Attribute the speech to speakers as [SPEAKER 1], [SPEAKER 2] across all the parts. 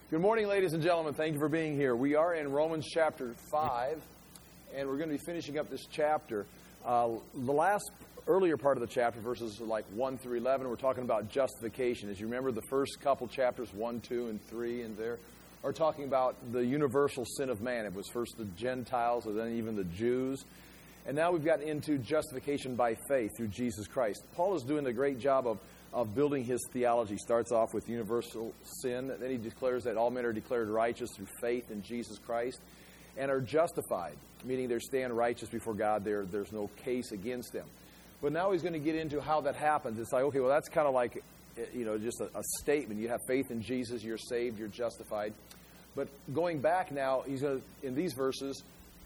[SPEAKER 1] Good morning, ladies and gentlemen. Thank you for being here. We are in Romans chapter 5, and we're going to be finishing up this chapter. The earlier part of the chapter, verses like 1 through 11, we're talking about justification. As you remember, the first couple chapters, 1, 2, and 3, and there are talking about the universal sin of man. It was first the Gentiles, and then even the Jews. And now we've gotten into justification by faith through Jesus Christ. Paul is doing a great job of building his theology. He starts off with universal sin. Then he declares that all men are declared righteous through faith in Jesus Christ and are justified, meaning they stand righteous before God. There's no case against them. But now he's going to get into how that happens. It's like, okay, well, that's kind of like, just a statement. You have faith in Jesus, you're saved, you're justified. But going back now, he's going to, in these verses,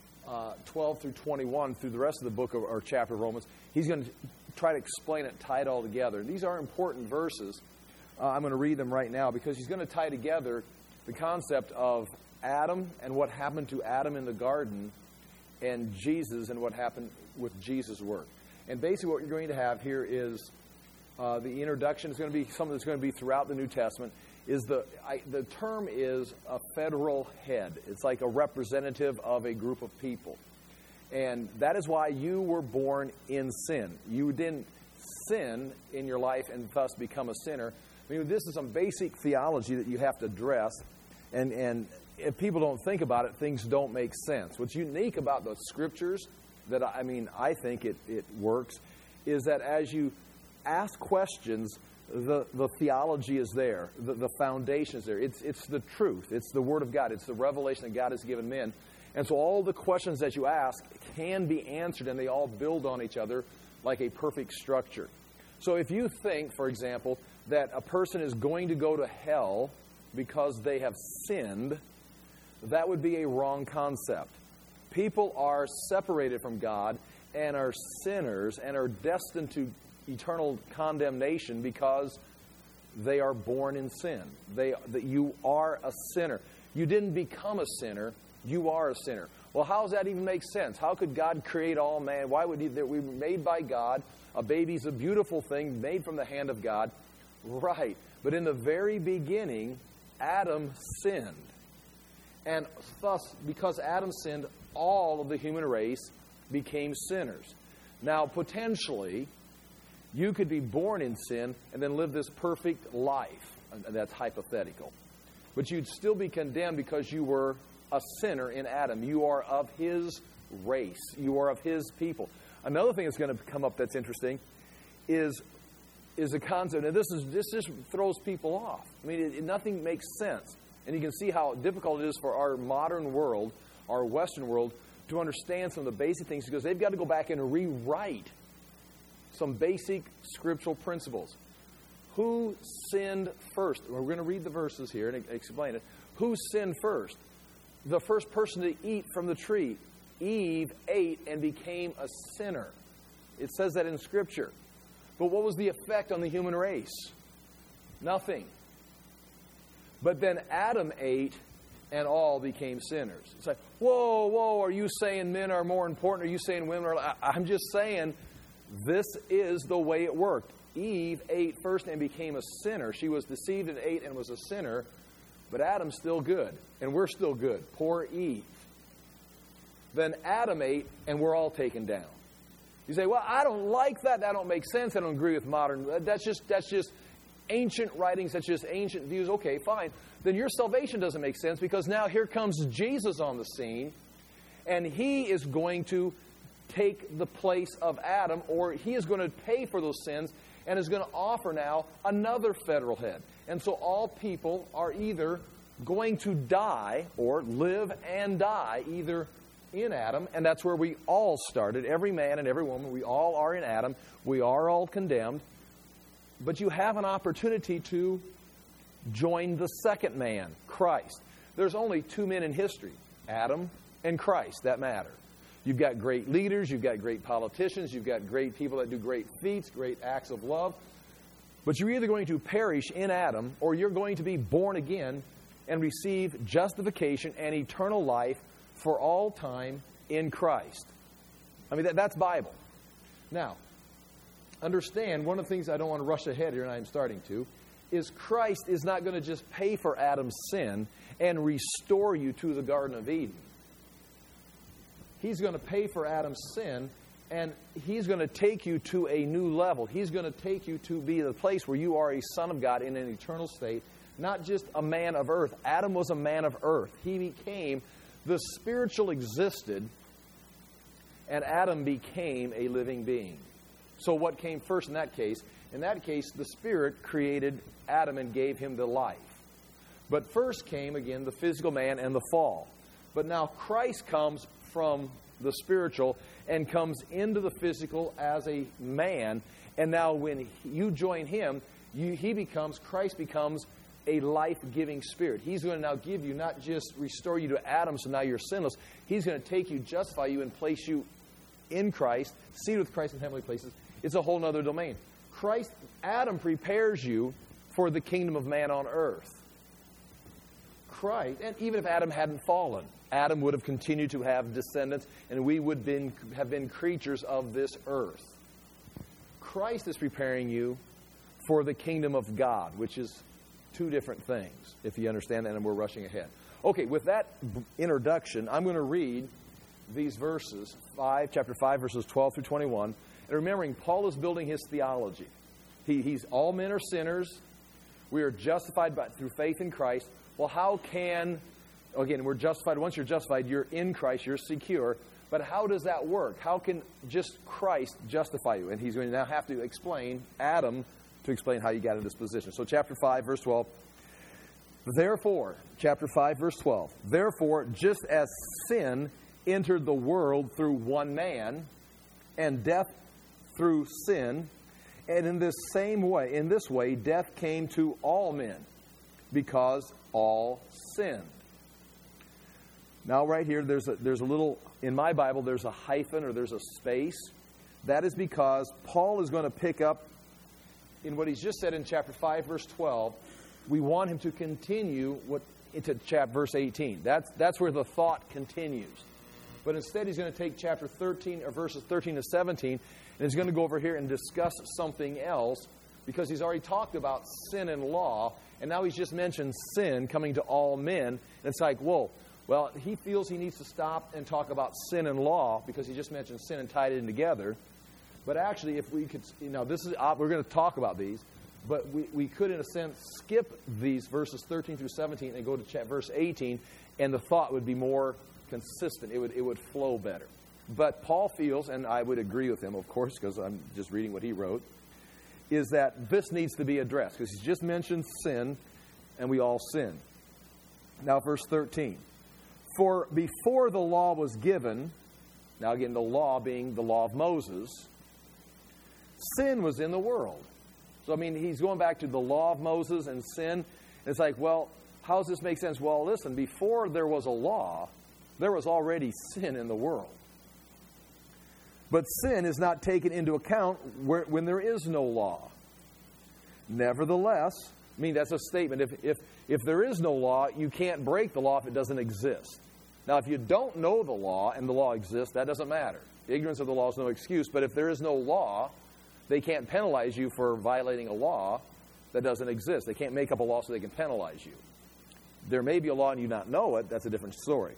[SPEAKER 1] 12 through 21, through the rest of the book of, or chapter of Romans, he's going to try to explain it, tie it all together. These are important verses. I'm going to read them right now because he's going to tie together the concept of Adam and what happened to Adam in the garden and Jesus and what happened with Jesus' work. And basically what you're going to have here is the introduction is going to be something that's going to be throughout the New Testament. The term is a federal head. It's like a representative of a group of people. And that is why you were born in sin. You didn't sin in your life and thus become a sinner. I mean, this is some basic theology that you have to address. And if people don't think about it, things don't make sense. What's unique about the Scriptures, I think it works, is that as you ask questions, the theology is there. The foundation is there. It's the truth. It's the Word of God. It's the revelation that God has given men. And so all the questions that you ask can be answered, and they all build on each other like a perfect structure. So if you think, for example, that a person is going to go to hell because they have sinned, that would be a wrong concept. People are separated from God and are sinners and are destined to eternal condemnation because they are born in sin. That you are a sinner. You didn't become a sinner. You are a sinner. Well, how does that even make sense? How could God create all man? Why would we were made by God? A baby's a beautiful thing made from the hand of God. Right. But in the very beginning, Adam sinned. And thus, because Adam sinned, all of the human race became sinners. Now, potentially, you could be born in sin and then live this perfect life. That's hypothetical. But you'd still be condemned because you were a sinner in Adam. You are of his race. You are of his people. Another thing that's going to come up that's interesting is the concept, and this just throws people off. I mean, nothing makes sense. And you can see how difficult it is for our modern world, our Western world, to understand some of the basic things because they've got to go back and rewrite some basic scriptural principles. Who sinned first? We're going to read the verses here and explain it. Who sinned first? The first person to eat from the tree. Eve ate and became a sinner. It says that in Scripture. But what was the effect on the human race? Nothing. But then Adam ate and all became sinners. It's like, whoa, are you saying men are more important? Are you saying women are... I'm just saying this is the way it worked. Eve ate first and became a sinner. She was deceived and ate and was a sinner. But Adam's still good, and we're still good. Poor Eve. Then Adam ate, and we're all taken down. You say, well, I don't like that. That don't make sense. I don't agree with modern. That's just ancient writings. That's just ancient views. Okay, fine. Then your salvation doesn't make sense because now here comes Jesus on the scene, and he is going to take the place of Adam, or he is going to pay for those sins and is going to offer now another federal head. And so all people are either going to die or live and die either in Adam, and that's where we all started. Every man and every woman, we all are in Adam. We are all condemned. But you have an opportunity to join the second man, Christ. There's only two men in history, Adam and Christ, that matter. You've got great leaders, you've got great politicians, you've got great people that do great feats, great acts of love. But you're either going to perish in Adam or you're going to be born again and receive justification and eternal life for all time in Christ. I mean, that's Bible. Now, understand, one of the things I don't want to rush ahead here, and I'm starting to, is Christ is not going to just pay for Adam's sin and restore you to the Garden of Eden. He's going to pay for Adam's sin, and He's going to take you to a new level. He's going to take you to be the place where you are a son of God in an eternal state, not just a man of earth. Adam was a man of earth. He became, the spiritual existed, and Adam became a living being. So what came first in that case? In that case, the Spirit created Adam and gave him the life. But first came, again, the physical man and the fall. But now Christ comes from the spiritual and comes into the physical as a man. And now when you join Him, Christ becomes a life-giving Spirit. He's going to now give you, not just restore you to Adam so now you're sinless. He's going to take you, justify you, and place you in Christ, seated with Christ in heavenly places. It's a whole other domain. Adam prepares you for the kingdom of man on earth. Christ, and even if Adam hadn't fallen, Adam would have continued to have descendants, and we would have been creatures of this earth. Christ is preparing you for the kingdom of God, which is two different things, if you understand that, and we're rushing ahead. Okay, with that introduction, I'm going to read these verses, chapter 5, verses 12 through 21. And remembering, Paul is building his theology. He's all men are sinners. We are justified through faith in Christ. Well, how can, again, we're justified. Once you're justified, you're in Christ, you're secure. But how does that work? How can just Christ justify you? And he's going to now have to explain Adam to explain how you got in this position. So chapter 5, verse 12. Therefore, chapter 5, verse 12. Therefore, just as sin entered the world through one man, and death through sin, and in this way, death came to all men, because all sinned. Now, right here, there's a little, in my Bible, there's a hyphen or there's a space. That is because Paul is going to pick up in what he's just said in chapter 5, verse 12. We want him to continue into verse 18. That's where the thought continues. But instead, he's going to take chapter 13, or verses 13 to 17, and he's going to go over here and discuss something else, because he's already talked about sin and law, and now he's just mentioned sin coming to all men. And it's like, whoa. Well, he feels he needs to stop and talk about sin and law, because he just mentioned sin and tied it in together. But actually, if we could, we're going to talk about these, but we could, in a sense, skip these verses 13 through 17 and go to verse 18, and the thought would be more consistent. It would flow better. But Paul feels, and I would agree with him, of course, because I'm just reading what he wrote, is that this needs to be addressed, because he's just mentioned sin, and we all sin. Now, verse 13. For before the law was given, now again, the law being the law of Moses, sin was in the world. So, he's going back to the law of Moses and sin. And it's like, well, how does this make sense? Well, listen, before there was a law, there was already sin in the world. But sin is not taken into account when there is no law. Nevertheless, that's a statement. If there is no law, you can't break the law if it doesn't exist. Now, if you don't know the law and the law exists, that doesn't matter. Ignorance of the law is no excuse. But if there is no law, they can't penalize you for violating a law that doesn't exist. They can't make up a law so they can penalize you. There may be a law and you not know it. That's a different story.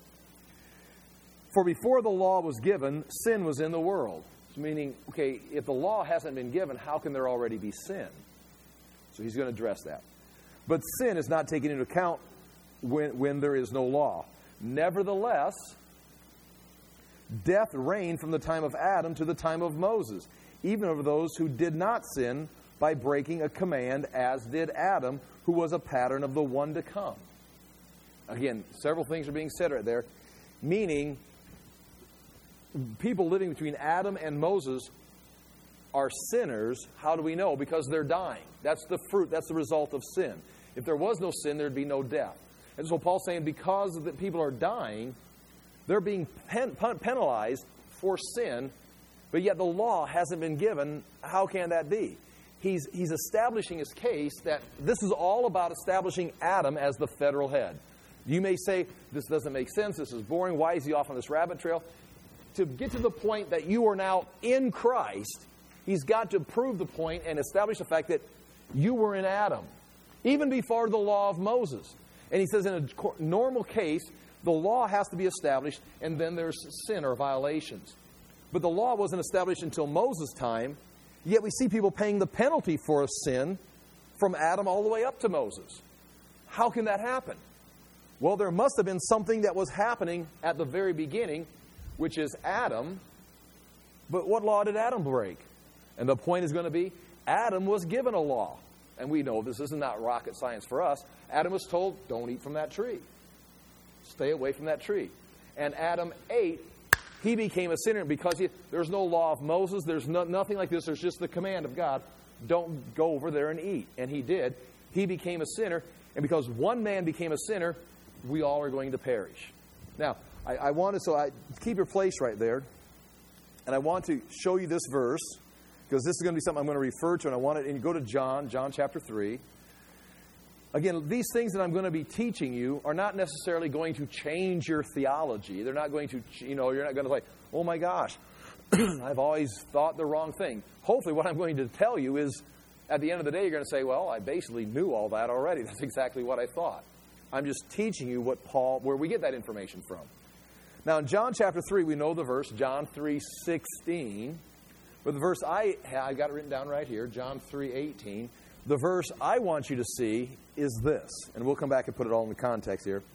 [SPEAKER 1] For before the law was given, sin was in the world. Meaning, okay, if the law hasn't been given, how can there already be sin? So he's going to address that. But sin is not taken into account when there is no law. Nevertheless, death reigned from the time of Adam to the time of Moses, even over those who did not sin by breaking a command, as did Adam, who was a pattern of the one to come. Again, several things are being said right there, meaning people living between Adam and Moses are sinners. How do we know? Because they're dying. That's the fruit. That's the result of sin. If there was no sin, there'd be no death. And so Paul's saying because the people are dying, they're being penalized for sin, but yet the law hasn't been given. How can that be? He's establishing his case that this is all about establishing Adam as the federal head. You may say, this doesn't make sense, this is boring, why is he off on this rabbit trail? To get to the point that you are now in Christ, he's got to prove the point and establish the fact that you were in Adam. even before the law of Moses. And he says in a normal case, the law has to be established, and then there's sin or violations. But the law wasn't established until Moses' time, yet we see people paying the penalty for a sin from Adam all the way up to Moses. How can that happen? Well, there must have been something that was happening at the very beginning, which is Adam. But what law did Adam break? And the point is going to be, Adam was given a law. And we know this is not rocket science for us. Adam was told, don't eat from that tree. Stay away from that tree. And Adam ate. He became a sinner because there's no law of Moses. There's nothing like this. There's just the command of God. Don't go over there and eat. And he did. He became a sinner. And because one man became a sinner, we all are going to perish. Now, I want to keep your place right there. And I want to show you this verse, because this is going to be something I'm going to refer to, and I want it, and you go to John chapter 3. Again, these things that I'm going to be teaching you are not necessarily going to change your theology. They're not going to, you're not going to say, oh my gosh, I've always thought the wrong thing. Hopefully what I'm going to tell you is, at the end of the day, you're going to say, well, I basically knew all that already. That's exactly what I thought. I'm just teaching you where we get that information from. Now, in John chapter 3, we know the verse, John 3:16. But the verse I got it written down right here, John 3:18. The verse I want you to see is this. And we'll come back and put it all in the context here.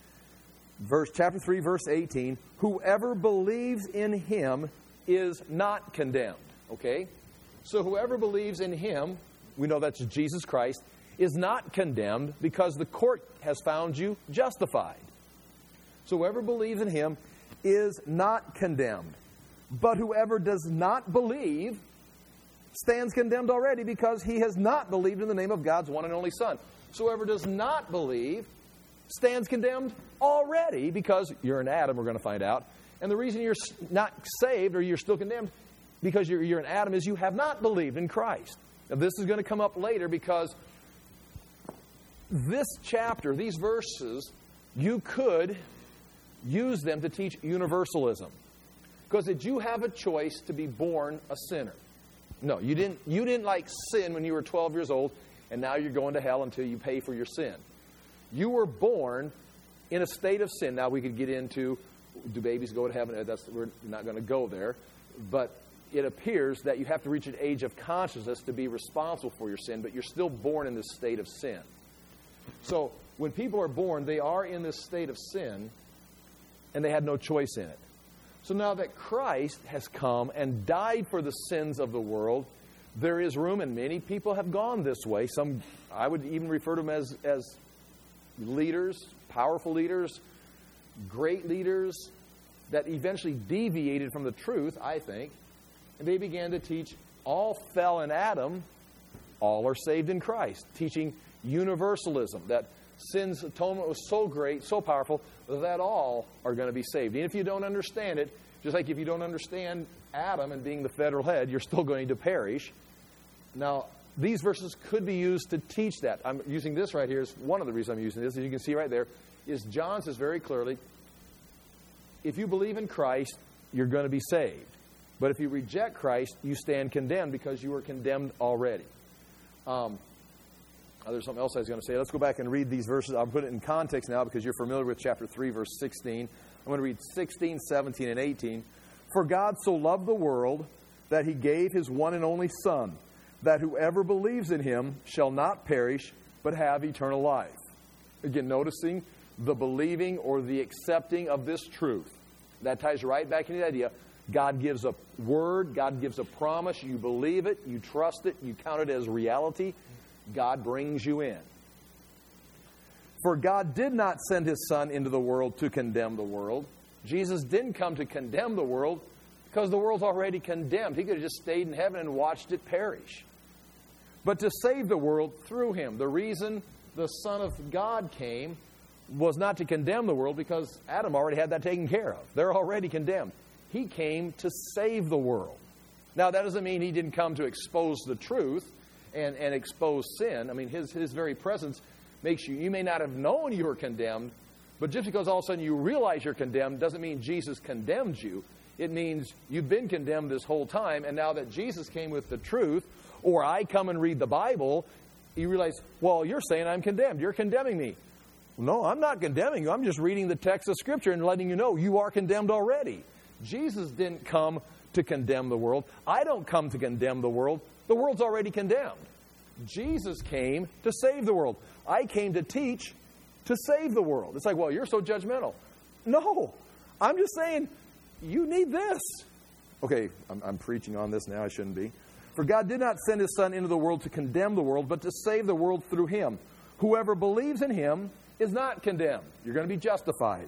[SPEAKER 1] Chapter 3, verse 18. Whoever believes in him is not condemned. Okay? So whoever believes in him, we know that's Jesus Christ, is not condemned because the court has found you justified. So whoever believes in him is not condemned. But whoever does not believe stands condemned already because he has not believed in the name of God's one and only Son. So whoever does not believe stands condemned already because you're an Adam, we're going to find out. And the reason you're not saved or you're still condemned because you're an Adam is you have not believed in Christ. Now this is going to come up later because this chapter, these verses, you could use them to teach universalism. Because did you have a choice to be born a sinner? No, you didn't like sin when you were 12 years old, and now you're going to hell until you pay for your sin. You were born in a state of sin. Now we could get into, do babies go to heaven? We're not going to go there. But it appears that you have to reach an age of consciousness to be responsible for your sin, but you're still born in this state of sin. So when people are born, they are in this state of sin, and they had no choice in it. So now that Christ has come and died for the sins of the world, there is room, and many people have gone this way. Some, I would even refer to them as leaders, powerful leaders, great leaders that eventually deviated from the truth, I think, and they began to teach all fell in Adam, all are saved in Christ, teaching universalism, that sin's atonement was so great, so powerful, that all are going to be saved. And if you don't understand it, just like if you don't understand Adam and being the federal head, you're still going to perish. Now, these verses could be used to teach that. I'm using this right here is one of the reasons I'm using this, as you can see right there, is John says very clearly, if you believe in Christ, you're going to be saved. But if you reject Christ, you stand condemned because you were condemned already. There's something else I was going to say. Let's go back and read these verses. I'll put it in context now because you're familiar with chapter 3, verse 16. I'm going to read 16, 17, and 18. For God so loved the world that he gave his one and only Son, that whoever believes in him shall not perish, but have eternal life. Again, noticing the believing or the accepting of this truth. That ties right back into the idea. God gives a word, God gives a promise, you believe it, you trust it, you count it as reality. God brings you in. For God did not send his Son into the world to condemn the world. Jesus didn't come to condemn the world because the world's already condemned. He could have just stayed in heaven and watched it perish. But to save the world through him. The reason the Son of God came was not to condemn the world because Adam already had that taken care of. They're already condemned. He came to save the world. Now, that doesn't mean he didn't come to expose the truth and expose sin. I mean, his very presence makes you may not have known you were condemned, but just because all of a sudden you realize you're condemned doesn't mean Jesus condemned you. It means you've been condemned this whole time, and now that Jesus came with the truth, or I come and read the Bible, you realize, well, you're saying I'm condemned. You're condemning me. No, I'm not condemning you. I'm just reading the text of Scripture and letting you know you are condemned already. Jesus didn't come to condemn the world. I don't come to condemn the world. The world's already condemned. Jesus came to save the world. I came to teach to save the world. It's like, well, you're so judgmental. No, I'm just saying you need this. Okay, I'm preaching on this now. I shouldn't be. For God did not send His Son into the world to condemn the world, but to save the world through Him. Whoever believes in Him is not condemned. You're going to be justified.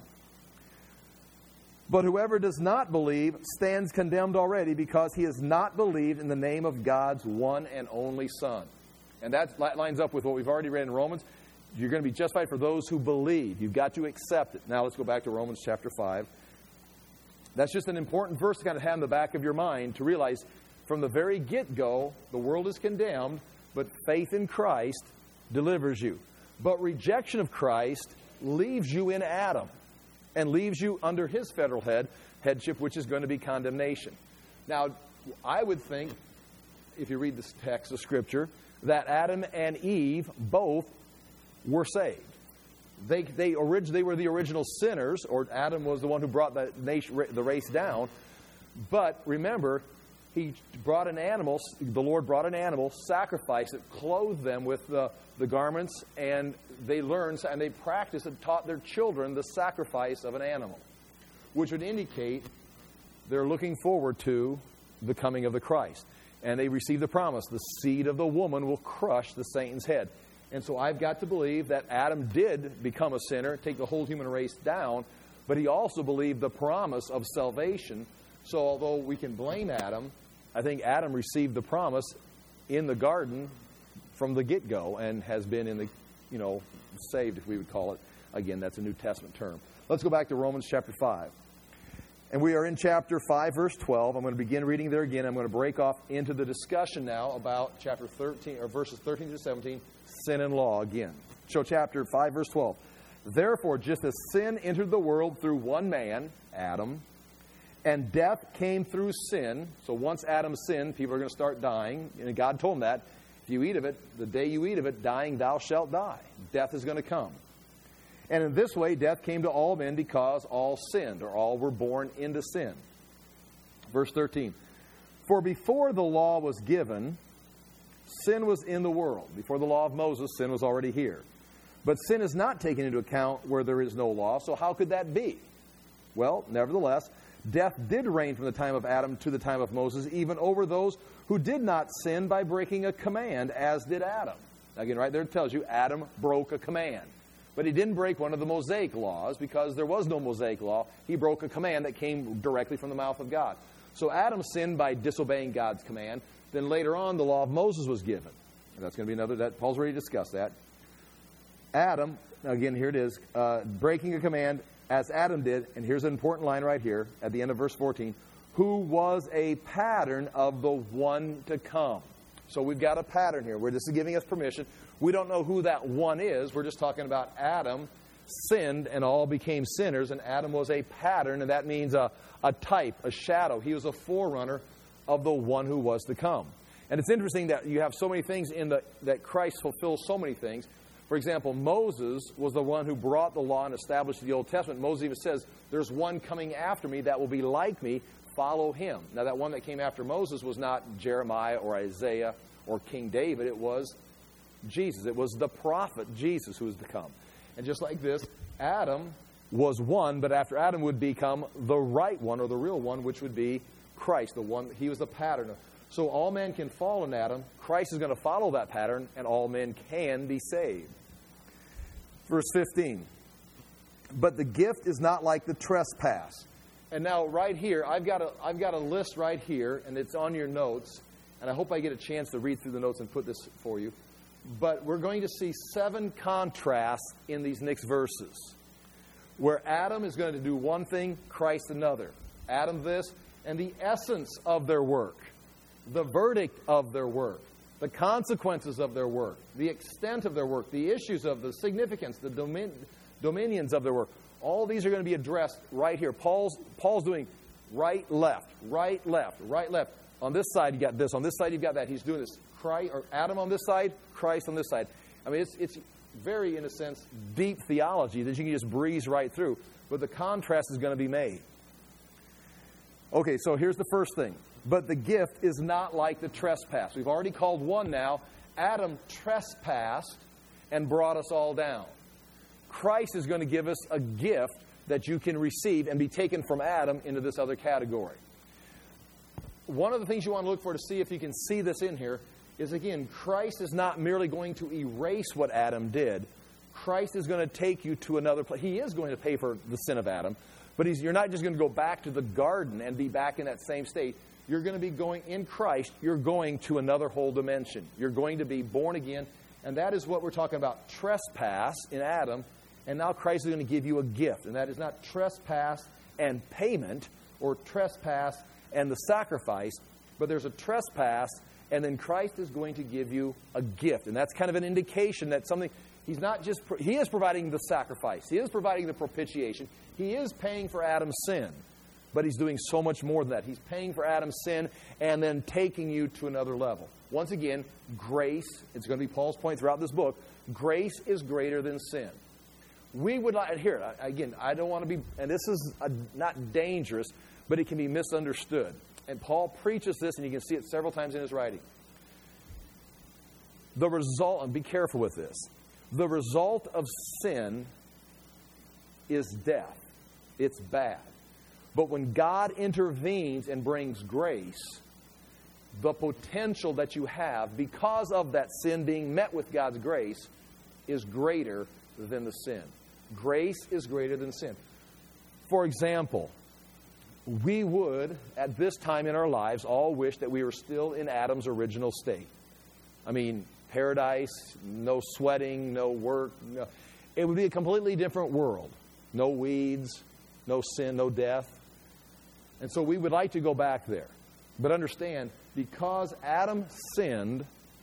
[SPEAKER 1] But whoever does not believe stands condemned already because he has not believed in the name of God's one and only Son. And that lines up with what we've already read in Romans. You're going to be justified for those who believe. You've got to accept it. Now let's go back to Romans chapter 5. That's just an important verse to kind of have in the back of your mind to realize from the very get-go, the world is condemned, but faith in Christ delivers you. But rejection of Christ leaves you in Adam and leaves you under his federal headship, which is going to be condemnation. Now, I would think, if you read this text of Scripture, that Adam and Eve both were saved. They were the original sinners, or Adam was the one who brought the race down. But remember, he brought an animal, the Lord brought an animal, sacrificed it, clothed them with the garments, and they learned and they practiced and taught their children the sacrifice of an animal, which would indicate they're looking forward to the coming of the Christ. And they received the promise, the seed of the woman will crush the Satan's head. And so I've got to believe that Adam did become a sinner, take the whole human race down, but he also believed the promise of salvation. So although we can blame Adam, I think Adam received the promise in the garden from the get-go and has been in the, saved, if we would call it. Again, that's a New Testament term. Let's go back to Romans chapter 5. And we are in chapter 5, verse 12. I'm going to begin reading there again. I'm going to break off into the discussion now about chapter 13, or verses 13 to 17, sin and law again. So chapter 5, verse 12. Therefore, just as sin entered the world through one man, Adam, and death came through sin. So once Adam sinned, people are going to start dying. And God told him that. If you eat of it, the day you eat of it, dying thou shalt die. Death is going to come. And in this way, death came to all men because all sinned, or all were born into sin. Verse 13. For before the law was given, sin was in the world. Before the law of Moses, sin was already here. But sin is not taken into account where there is no law. So how could that be? Well, nevertheless, death did reign from the time of Adam to the time of Moses, even over those who did not sin by breaking a command, as did Adam. Again, right there it tells you Adam broke a command. But he didn't break one of the Mosaic laws because there was no Mosaic law. He broke a command that came directly from the mouth of God. So Adam sinned by disobeying God's command. Then later on, the law of Moses was given. And that's going to be another, that Paul's already discussed that. Adam, again, here it is, breaking a command as Adam did, and here's an important line right here at the end of verse 14, who was a pattern of the one to come. So we've got a pattern here. This is giving us permission. We don't know who that one is. We're just talking about Adam sinned and all became sinners, and Adam was a pattern, and that means a type, a shadow. He was a forerunner of the one who was to come. And it's interesting that you have so many things that Christ fulfills so many things. For example, Moses was the one who brought the law and established the Old Testament. Moses even says, there's one coming after me that will be like me. Follow him. Now, that one that came after Moses was not Jeremiah or Isaiah or King David. It was Jesus. It was the prophet Jesus who was to come. And just like this, Adam was one, but after Adam would become the right one or the real one, which would be Christ, the one. He was the pattern. So all men can fall in Adam. Christ is going to follow that pattern, and all men can be saved. Verse 15. But the gift is not like the trespass. And now right here, I've got a list right here, and it's on your notes. And I hope I get a chance to read through the notes and put this for you. But we're going to see 7 contrasts in these next verses, where Adam is going to do one thing, Christ another. Adam this, and the essence of their work, the verdict of their work, the consequences of their work, the extent of their work, the issues of the significance, the dominions of their work. All these are going to be addressed right here. Paul's doing right, left, right, left, right, left. On this side, you got this. On this side, you've got that. He's doing this. Adam on this side, Christ on this side. I mean, it's very, in a sense, deep theology that you can just breeze right through. But the contrast is going to be made. Okay, so here's the first thing. But the gift is not like the trespass. We've already called one now. Adam trespassed and brought us all down. Christ is going to give us a gift that you can receive and be taken from Adam into this other category. One of the things you want to look for to see if you can see this in here is, again, Christ is not merely going to erase what Adam did. Christ is going to take you to another place. He is going to pay for the sin of Adam, but you're not just going to go back to the garden and be back in that same state. You're going to be going in Christ. You're going to another whole dimension. You're going to be born again, and that is what we're talking about. Trespass in Adam, and now Christ is going to give you a gift, and that is not trespass and payment or trespass and the sacrifice, but there's a trespass, and then Christ is going to give you a gift. And that's kind of an indication that something, He is providing the sacrifice. He is providing the propitiation. He is paying for Adam's sin. But He's doing so much more than that. He's paying for Adam's sin and then taking you to another level. Once again, grace, it's going to be Paul's point throughout this book, grace is greater than sin. We would like, here, again, I don't want to be, and this is not dangerous, but it can be misunderstood. And Paul preaches this, and you can see it several times in his writing. The result, and be careful with this, the result of sin is death. It's bad. But when God intervenes and brings grace, the potential that you have because of that sin being met with God's grace is greater than the sin. Grace is greater than sin. For example, we would, at this time in our lives, all wish that we were still in Adam's original state. I mean, paradise, no sweating, no work. No, it would be a completely different world. No weeds, no sin, no death. And so we would like to go back there. But understand, because Adam sinned,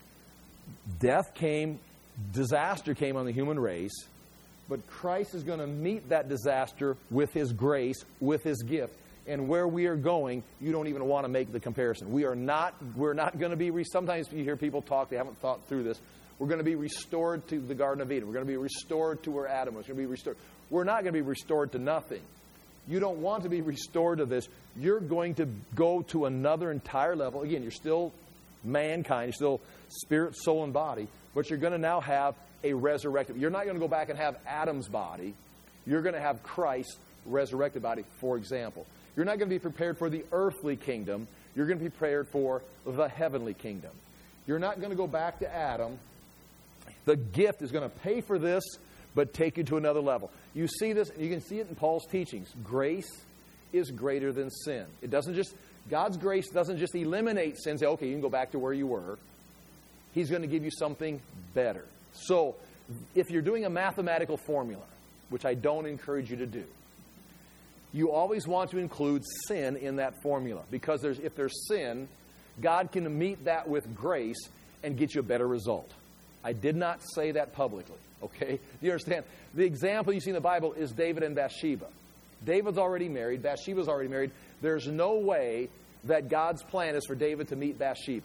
[SPEAKER 1] death came, disaster came on the human race, but Christ is going to meet that disaster with His grace, with His gift. And where we are going, you don't even want to make the comparison. We're not going to be, sometimes you hear people talk, they haven't thought through this. We're going to be restored to the Garden of Eden. We're going to be restored to where Adam was. We're going to be restored. We're not going to be restored to nothing. You don't want to be restored to this. You're going to go to another entire level. Again, you're still mankind. You're still spirit, soul, and body. But you're going to now have a resurrected. You're not going to go back and have Adam's body. You're going to have Christ's resurrected body, for example. You're not going to be prepared for the earthly kingdom. You're going to be prepared for the heavenly kingdom. You're not going to go back to Adam. The gift is going to pay for this, but take you to another level. You see this, you can see it in Paul's teachings. Grace is greater than sin. It doesn't just, God's grace doesn't just eliminate sin and say, okay, you can go back to where you were. He's going to give you something better. So, if you're doing a mathematical formula, which I don't encourage you to do, you always want to include sin in that formula. Because if there's sin, God can meet that with grace and get you a better result. I did not say that publicly, okay? Do you understand? The example you see in the Bible is David and Bathsheba. David's already married. Bathsheba's already married. There's no way that God's plan is for David to meet Bathsheba.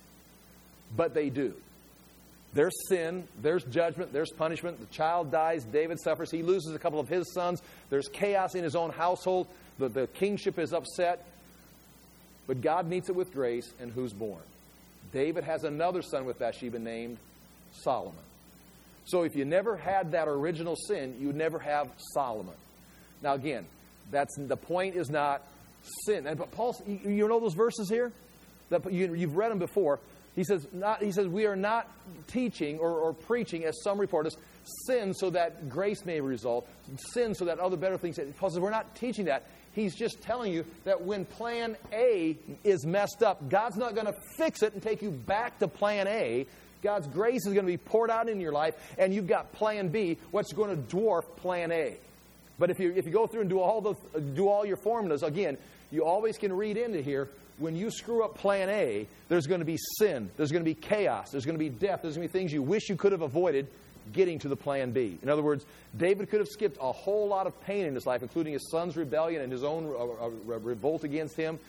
[SPEAKER 1] But they do. There's sin, there's judgment, there's punishment. The child dies, David suffers. He loses a couple of his sons. There's chaos in his own household. The kingship is upset. But God meets it with grace, and who's born? David has another son with Bathsheba named Solomon. So if you never had that original sin, you would never have Solomon. Now again, the point is not sin. And Paul, you know those verses here? You've read them before. He says, we are not teaching or preaching, as some report us, sin so that grace may result, sin so that other better things. Paul says, we're not teaching that. He's just telling you that when plan A is messed up, God's not going to fix it and take you back to plan A. God's grace is going to be poured out in your life, and you've got plan B, what's going to dwarf plan A. But if you go through and do all your formulas, again, you always can read into here, when you screw up plan A, there's going to be sin, there's going to be chaos, there's going to be death, there's going to be things you wish you could have avoided getting to the plan B. In other words, David could have skipped a whole lot of pain in his life, including his son's rebellion and his own revolt against him,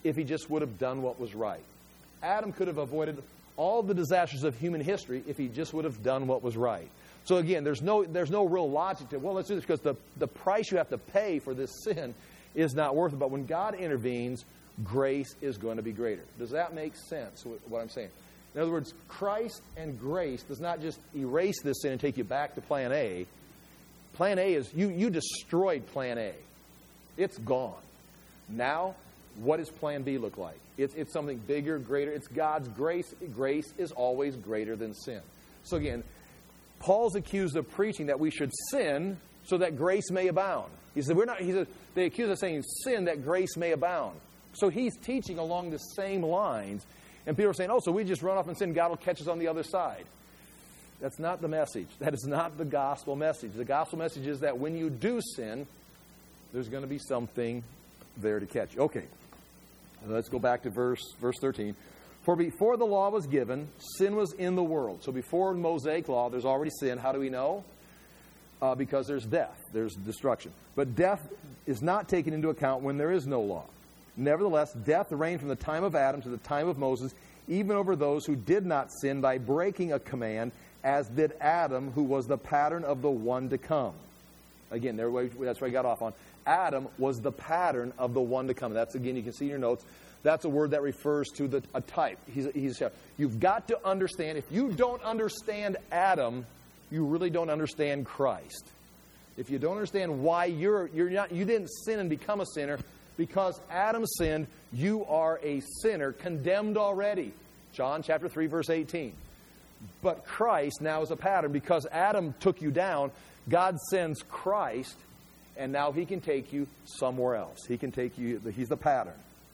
[SPEAKER 1] if he just would have done what was right. Adam could have avoided all the disasters of human history if he just would have done what was right. So again, there's no real logic to, well, let's do this because the price you have to pay for this sin is not worth it. But when God intervenes, grace is going to be greater. Does that make sense, what I'm saying? In other words, Christ and grace does not just erase this sin and take you back to plan A. Plan A is, you destroyed plan A. It's gone. Now, what does plan B look like? It's something bigger, greater. It's God's grace. Grace is always greater than sin. So again, Paul's accused of preaching that we should sin so that grace may abound. He said, they accuse us of saying sin that grace may abound. So he's teaching along the same lines. And people are saying, oh, so we just run off and sin, God will catch us on the other side. That's not the message. That is not the gospel message. The gospel message is that when you do sin, there's going to be something there to catch you. Okay, let's go back to verse 13. For before the law was given, sin was in the world. So before the Mosaic law, there's already sin. How do we know? Because there's death. There's destruction. But death is not taken into account when there is no law. Nevertheless, death reigned from the time of Adam to the time of Moses, even over those who did not sin by breaking a command, as did Adam, who was the pattern of the one to come. Again, that's where I got off on. Adam was the pattern of the one to come. That's, again, you can see in your notes. That's a word that refers to a type. You've got to understand, if you don't understand Adam, you really don't understand Christ. If you don't understand why you didn't sin and become a sinner, because Adam sinned, you are a sinner, condemned already. John chapter 3, verse 18. But Christ now is a pattern. Because Adam took you down, God sends Christ, and now he can take you somewhere else. He can take you, he's the pattern.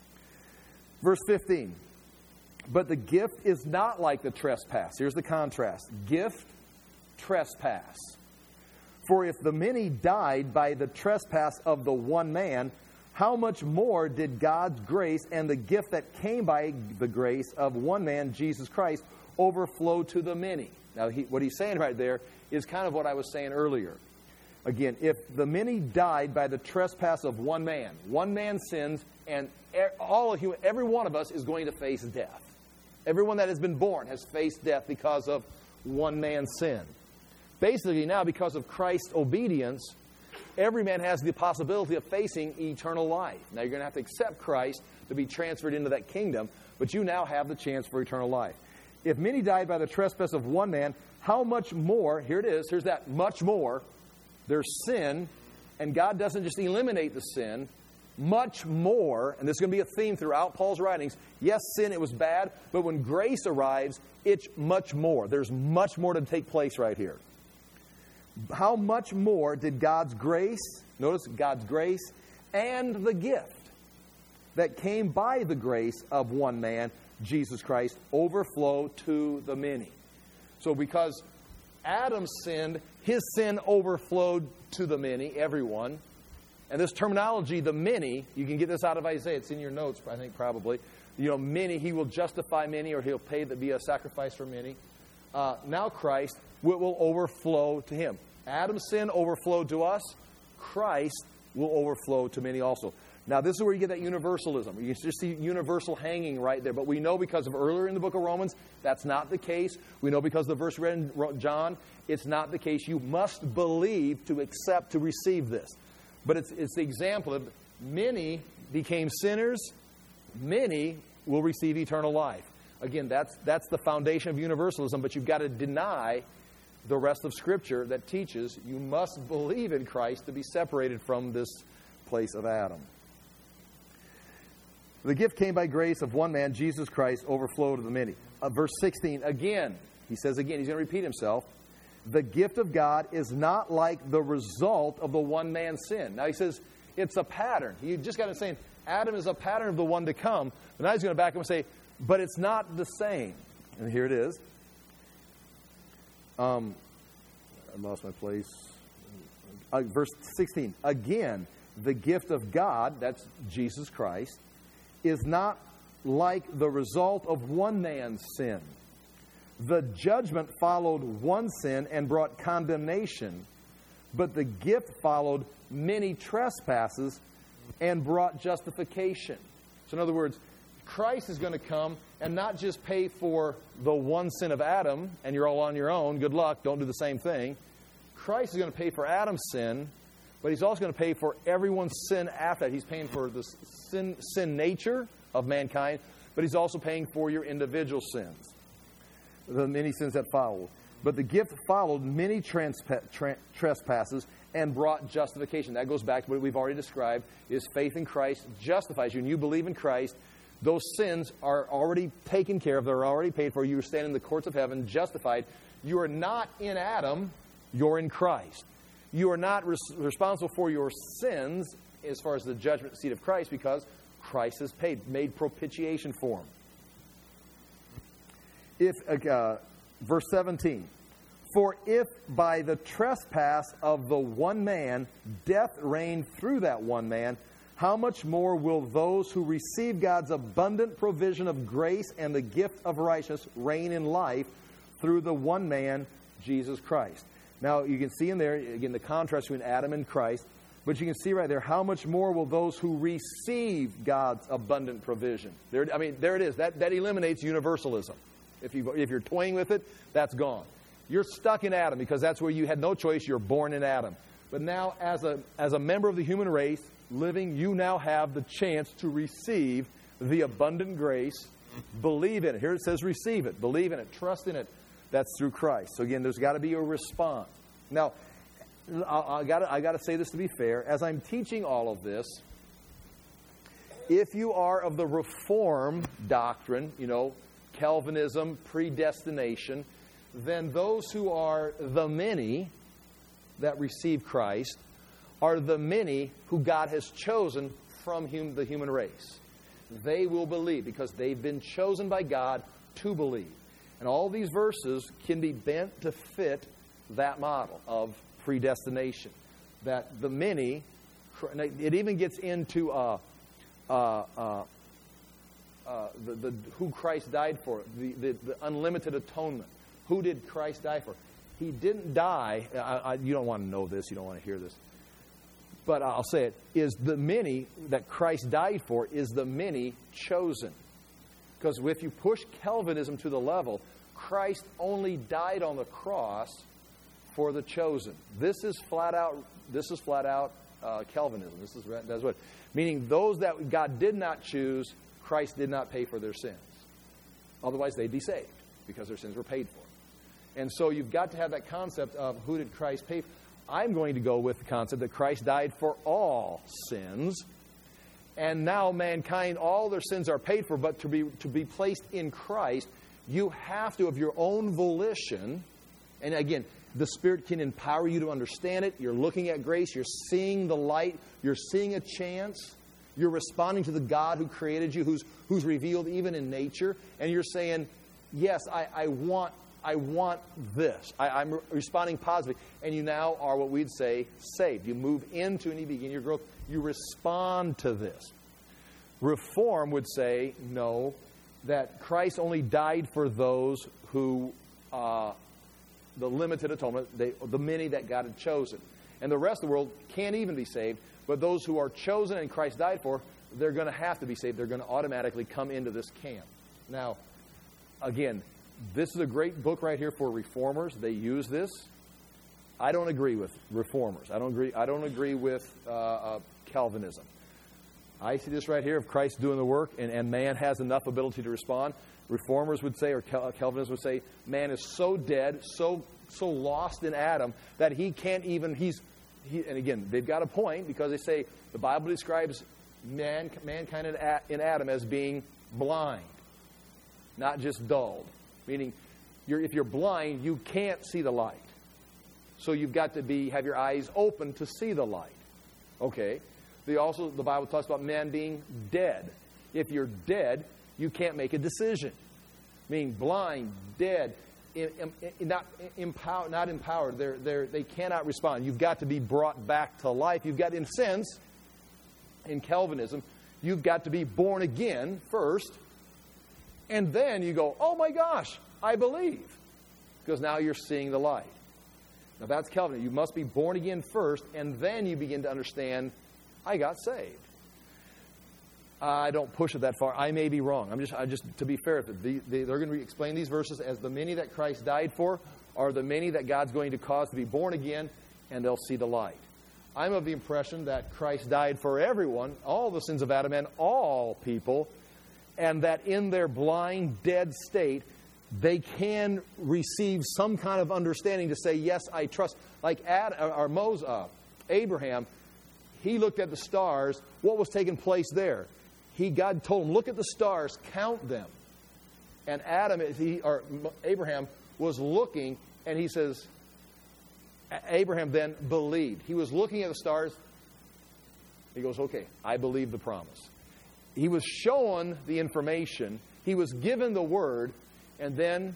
[SPEAKER 1] Verse 15. But the gift is not like the trespass. Here's the contrast. Gift, trespass. For if the many died by the trespass of the one man, how much more did God's grace and the gift that came by the grace of one man, Jesus Christ, overflow to the many? Now, what he's saying right there is kind of what I was saying earlier. Again, if the many died by the trespass of one man sins, and every one of us is going to face death. Everyone that has been born has faced death because of one man's sin. Basically, now, because of Christ's obedience, every man has the possibility of facing eternal life. Now, you're going to have to accept Christ to be transferred into that kingdom, but you now have the chance for eternal life. If many died by the trespass of one man, how much more, here it is, here's that much more, there's sin, and God doesn't just eliminate the sin, much more, and this is going to be a theme throughout Paul's writings. Yes, sin, it was bad, but when grace arrives, it's much more. There's much more to take place right here. How much more did God's grace, notice God's grace, and the gift that came by the grace of one man, Jesus Christ, overflow to the many? So because Adam sinned, his sin overflowed to the many, everyone. And this terminology, the many, you can get this out of Isaiah. It's in your notes, I think, probably. Many, he will justify many, or he'll pay to be a sacrifice for many. Now Christ will overflow to him. Adam's sin overflowed to us. Christ will overflow to many also. Now, this is where you get that universalism. You just see universal hanging right there. But we know because of earlier in the book of Romans, that's not the case. We know because of the verse read in John, it's not the case. You must believe to accept, to receive this. But it's the example of many became sinners, many will receive eternal life. Again, that's the foundation of universalism, but you've got to deny the rest of Scripture that teaches you must believe in Christ to be separated from this place of Adam. The gift came by grace of one man, Jesus Christ, overflowed to the many. Verse 16, again, he says again, he's going to repeat himself. The gift of God is not like the result of the one man's sin. Now he says it's a pattern. You just got to say Adam is a pattern of the one to come. But now he's going to back up and say, but it's not the same. And here it is. I lost my place. Verse 16. Again, the gift of God, that's Jesus Christ, is not like the result of one man's sin. The judgment followed one sin and brought condemnation, but the gift followed many trespasses and brought justification. So in other words, Christ is going to come and not just pay for the one sin of Adam, and you're all on your own. Good luck. Don't do the same thing. Christ is going to pay for Adam's sin, but He's also going to pay for everyone's sin after that. He's paying for the sin nature of mankind, but He's also paying for your individual sins, the many sins that follow. But the gift followed many trespasses and brought justification. That goes back to what we've already described, is faith in Christ justifies you. And you believe in Christ, those sins are already taken care of. They're already paid for. You are standing in the courts of heaven, justified. You are not in Adam. You're in Christ. You are not responsible for your sins as far as the judgment seat of Christ, because Christ has made propitiation for them. Verse 17, for if by the trespass of the one man death reigned through that one man, how much more will those who receive God's abundant provision of grace and the gift of righteousness reign in life through the one man, Jesus Christ? Now, you can see in there, again, the contrast between Adam and Christ, but you can see right there, how much more will those who receive God's abundant provision? There it is. That eliminates universalism. If you're toying with it, that's gone. You're stuck in Adam because that's where you had no choice. You're born in Adam. But now, as a member of the human race living, you now have the chance to receive the abundant grace. Believe in it. Here it says receive it. Believe in it. Trust in it. That's through Christ. So again, there's got to be a response. Now, I got to say this to be fair. As I'm teaching all of this, if you are of the Reform doctrine, Calvinism, predestination, then those who are the many that receive Christ are the many who God has chosen from the human race. They will believe because they've been chosen by God to believe. And all these verses can be bent to fit that model of predestination. That the many, it even gets into who Christ died for, the unlimited atonement. Who did Christ die for? He didn't die, you don't want to know this, you don't want to hear this, but I'll say it, is the many that Christ died for, is the many chosen. Because if you push Calvinism to the level, Christ only died on the cross for the chosen. This is flat out Calvinism. That's what, meaning those that God did not choose, Christ did not pay for their sins. Otherwise, they'd be saved because their sins were paid for. And so you've got to have that concept of who did Christ pay for. I'm going to go with the concept that Christ died for all sins. And now mankind, all their sins are paid for, but to be placed in Christ, you have to, of your own volition, and again, the Spirit can empower you to understand it. You're looking at grace. You're seeing the light. You're seeing a chance. You're responding to the God who created you, who's revealed even in nature. And you're saying, yes, I want this. I'm responding positively. And you now are what we'd say saved. You move into and you begin your growth. You respond to this. Reform would say, no, that Christ only died for those who... the limited atonement, the many that God had chosen. And the rest of the world can't even be saved, but those who are chosen and Christ died for, they're going to have to be saved. They're going to automatically come into this camp. Now, again, this is a great book right here for reformers. They use this. I don't agree with reformers. I don't agree with Calvinism. I see this right here of Christ doing the work, and man has enough ability to respond. Reformers would say, or Calvinists would say, man is so dead, so lost in Adam that he can't even. And again, they've got a point because they say the Bible describes mankind in Adam as being blind, not just dulled. Meaning, if you're blind, you can't see the light. So you've got to have your eyes open to see the light. Okay. The Bible talks about man being dead. If you're dead, you can't make a decision. Meaning blind, dead, not empowered. They cannot respond. You've got to be brought back to life. You've got, in a sense, in Calvinism, you've got to be born again first. And then you go, oh my gosh, I believe. Because now you're seeing the light. Now that's Calvinism. You must be born again first, and then you begin to understand, I got saved. I don't push it that far. I may be wrong. I just to be fair, they're going to explain these verses as the many that Christ died for are the many that God's going to cause to be born again, and they'll see the light. I'm of the impression that Christ died for everyone, all the sins of Adam and all people, and that in their blind, dead state, they can receive some kind of understanding to say, yes, I trust. Like Abraham, he looked at the stars. What was taking place there? God told him, look at the stars, count them. And Abraham was looking, and he says, Abraham then believed. He was looking at the stars. He goes, okay, I believe the promise. He was shown the information. He was given the word, and then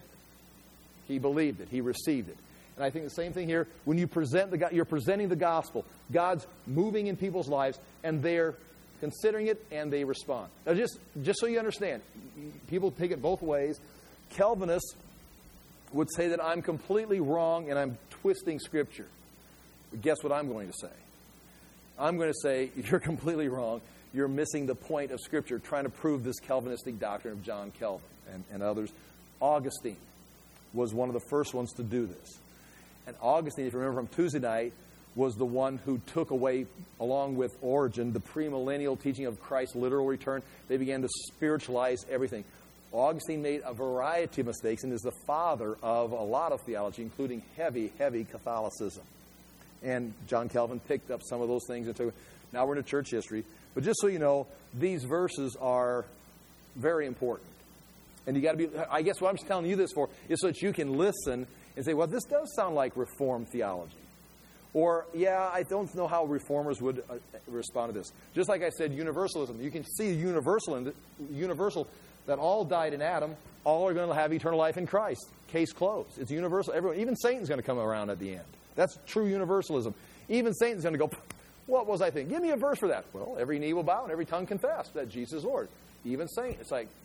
[SPEAKER 1] he believed it. He received it. And I think the same thing here. When you you're presenting the gospel. God's moving in people's lives, and they're considering it, and they respond. Now, just so you understand, people take it both ways. Calvinists would say that I'm completely wrong and I'm twisting Scripture. But guess what I'm going to say? I'm going to say, you're completely wrong. You're missing the point of Scripture, trying to prove this Calvinistic doctrine of John Calvin and others. Augustine was one of the first ones to do this. And Augustine, if you remember from Tuesday night, was the one who took away, along with Origen, the premillennial teaching of Christ's literal return. They began to spiritualize everything. Augustine made a variety of mistakes and is the father of a lot of theology, including heavy, heavy Catholicism. And John Calvin picked up some of those things. Now we're into church history. But just so you know, these verses are very important. And you got to be, I guess what I'm just telling you this for is so that you can listen and say, well, this does sound like Reformed theology. Or, yeah, I don't know how reformers would respond to this. Just like I said, universalism. You can see universal that all died in Adam, all are going to have eternal life in Christ. Case closed. It's universal. Everyone, even Satan's going to come around at the end. That's true universalism. Even Satan's going to go, what was I thinking? Give me a verse for that. Well, every knee will bow and every tongue confess that Jesus is Lord. Even Satan. It's like,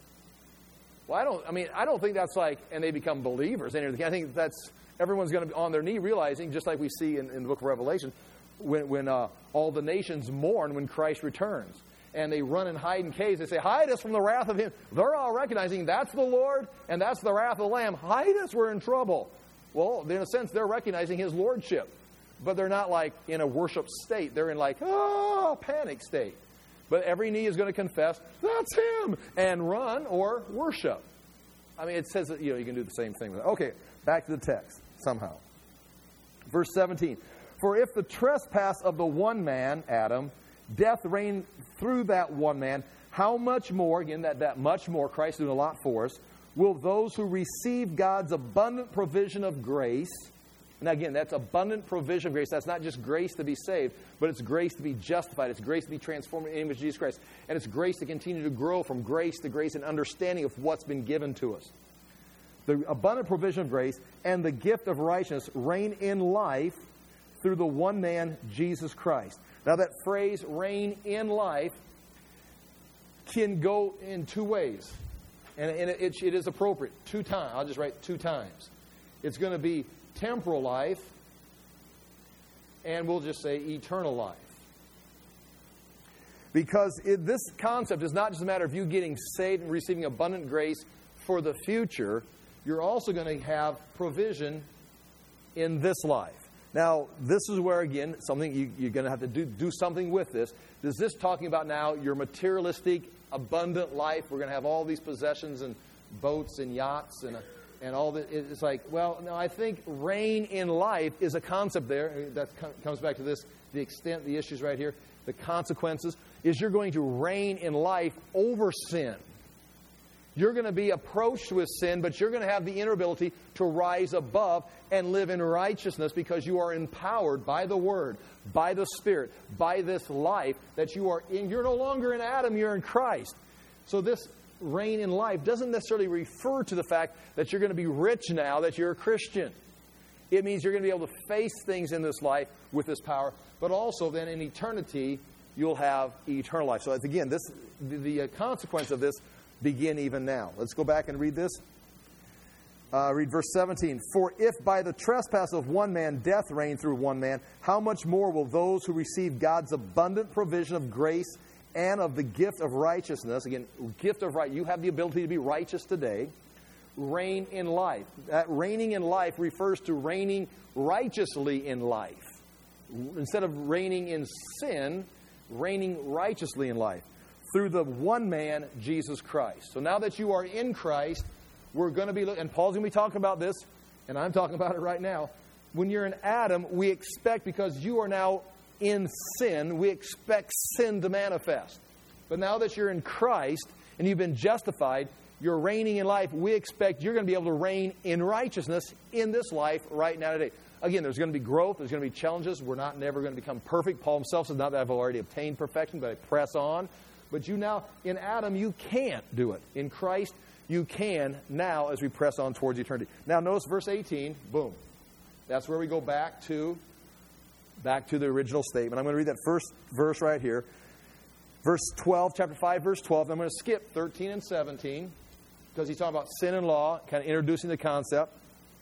[SPEAKER 1] well, I don't think that's like, and they become believers. I think that's, everyone's going to be on their knee realizing, just like we see in the book of Revelation, when all the nations mourn when Christ returns. And they run and hide in caves. They say, hide us from the wrath of Him. They're all recognizing that's the Lord and that's the wrath of the Lamb. Hide us, we're in trouble. Well, in a sense, they're recognizing His lordship. But they're not like in a worship state. They're in like, panic state. But every knee is going to confess, that's Him, and run or worship. I mean, it says that, you can do the same thing. Okay, back to the text, somehow. Verse 17. For if the trespass of the one man, Adam, death reigned through that one man, how much more, again, that much more, Christ doing a lot for us, will those who receive God's abundant provision of grace. Now, again, that's abundant provision of grace. That's not just grace to be saved, but it's grace to be justified. It's grace to be transformed in the image of Jesus Christ. And it's grace to continue to grow from grace to grace and understanding of what's been given to us. The abundant provision of grace and the gift of righteousness reign in life through the one man, Jesus Christ. Now, that phrase, reign in life, can go in two ways. And it is appropriate. 2 times. I'll just write 2 times. It's going to be temporal life, and we'll just say eternal life. Because this concept is not just a matter of you getting saved and receiving abundant grace for the future. You're also going to have provision in this life. Now, this is where, again, something you're going to have to do something with this. Is this talking about now your materialistic, abundant life? We're going to have all these possessions and boats and yachts and all that. It's like, well, no, I think reign in life is a concept there. That comes back to this, the extent, the issues right here. The consequences is you're going to reign in life over sin. You're going to be approached with sin, but you're going to have the inner ability to rise above and live in righteousness because you are empowered by the Word, by the Spirit, by this life that you are in. You're no longer in Adam, you're in Christ. So this reign in life doesn't necessarily refer to the fact that you're going to be rich now that you're a Christian. It means you're going to be able to face things in this life with this power, but also then in eternity, you'll have eternal life. So again, the consequence of this begin even now. Let's go back and read this. Read verse 17. For if by the trespass of one man death reigned through one man, how much more will those who receive God's abundant provision of grace and of the gift of righteousness. Again, gift of right. You have the ability to be righteous today. Reign in life. That reigning in life refers to reigning righteously in life. Instead of reigning in sin, reigning righteously in life. Through the one man, Jesus Christ. So now that you are in Christ, we're going to be, and Paul's going to be talking about this, and I'm talking about it right now. When you're in Adam, we expect, because you are now in sin, we expect sin to manifest. But now that you're in Christ and you've been justified, you're reigning in life, we expect you're going to be able to reign in righteousness in this life right now today. Again, there's going to be growth, there's going to be challenges. We're not never going to become perfect. Paul himself says, not that I've already obtained perfection, but I press on. But you now, in Adam, you can't do it. In Christ, you can now as we press on towards eternity. Now notice verse 18, boom. That's where we go back to the original statement. I'm going to read that first verse right here. Verse 12, chapter 5, verse 12. I'm going to skip 13 and 17 because he's talking about sin and law, kind of introducing the concept.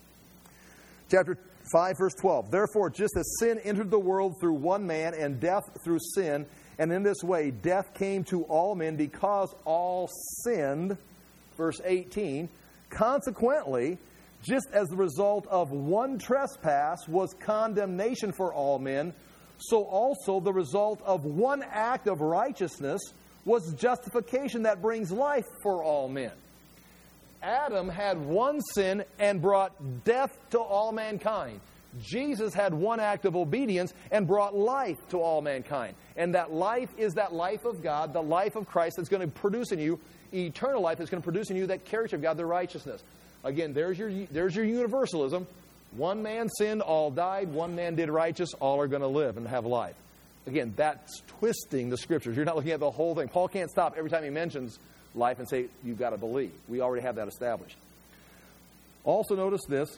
[SPEAKER 1] Chapter 5, verse 12. Therefore, just as sin entered the world through one man and death through sin, and in this way death came to all men because all sinned. Verse 18. Consequently, just as the result of one trespass was condemnation for all men, so also the result of one act of righteousness was justification that brings life for all men. Adam had one sin and brought death to all mankind. Jesus had one act of obedience and brought life to all mankind. And that life is that life of God, the life of Christ that's going to produce in you eternal life, that's going to produce in you that character of God, the righteousness. Again, there's your universalism. One man sinned, all died. One man did righteous, all are going to live and have life. Again, that's twisting the Scriptures. You're not looking at the whole thing. Paul can't stop every time he mentions life and say, you've got to believe. We already have that established. Also notice this.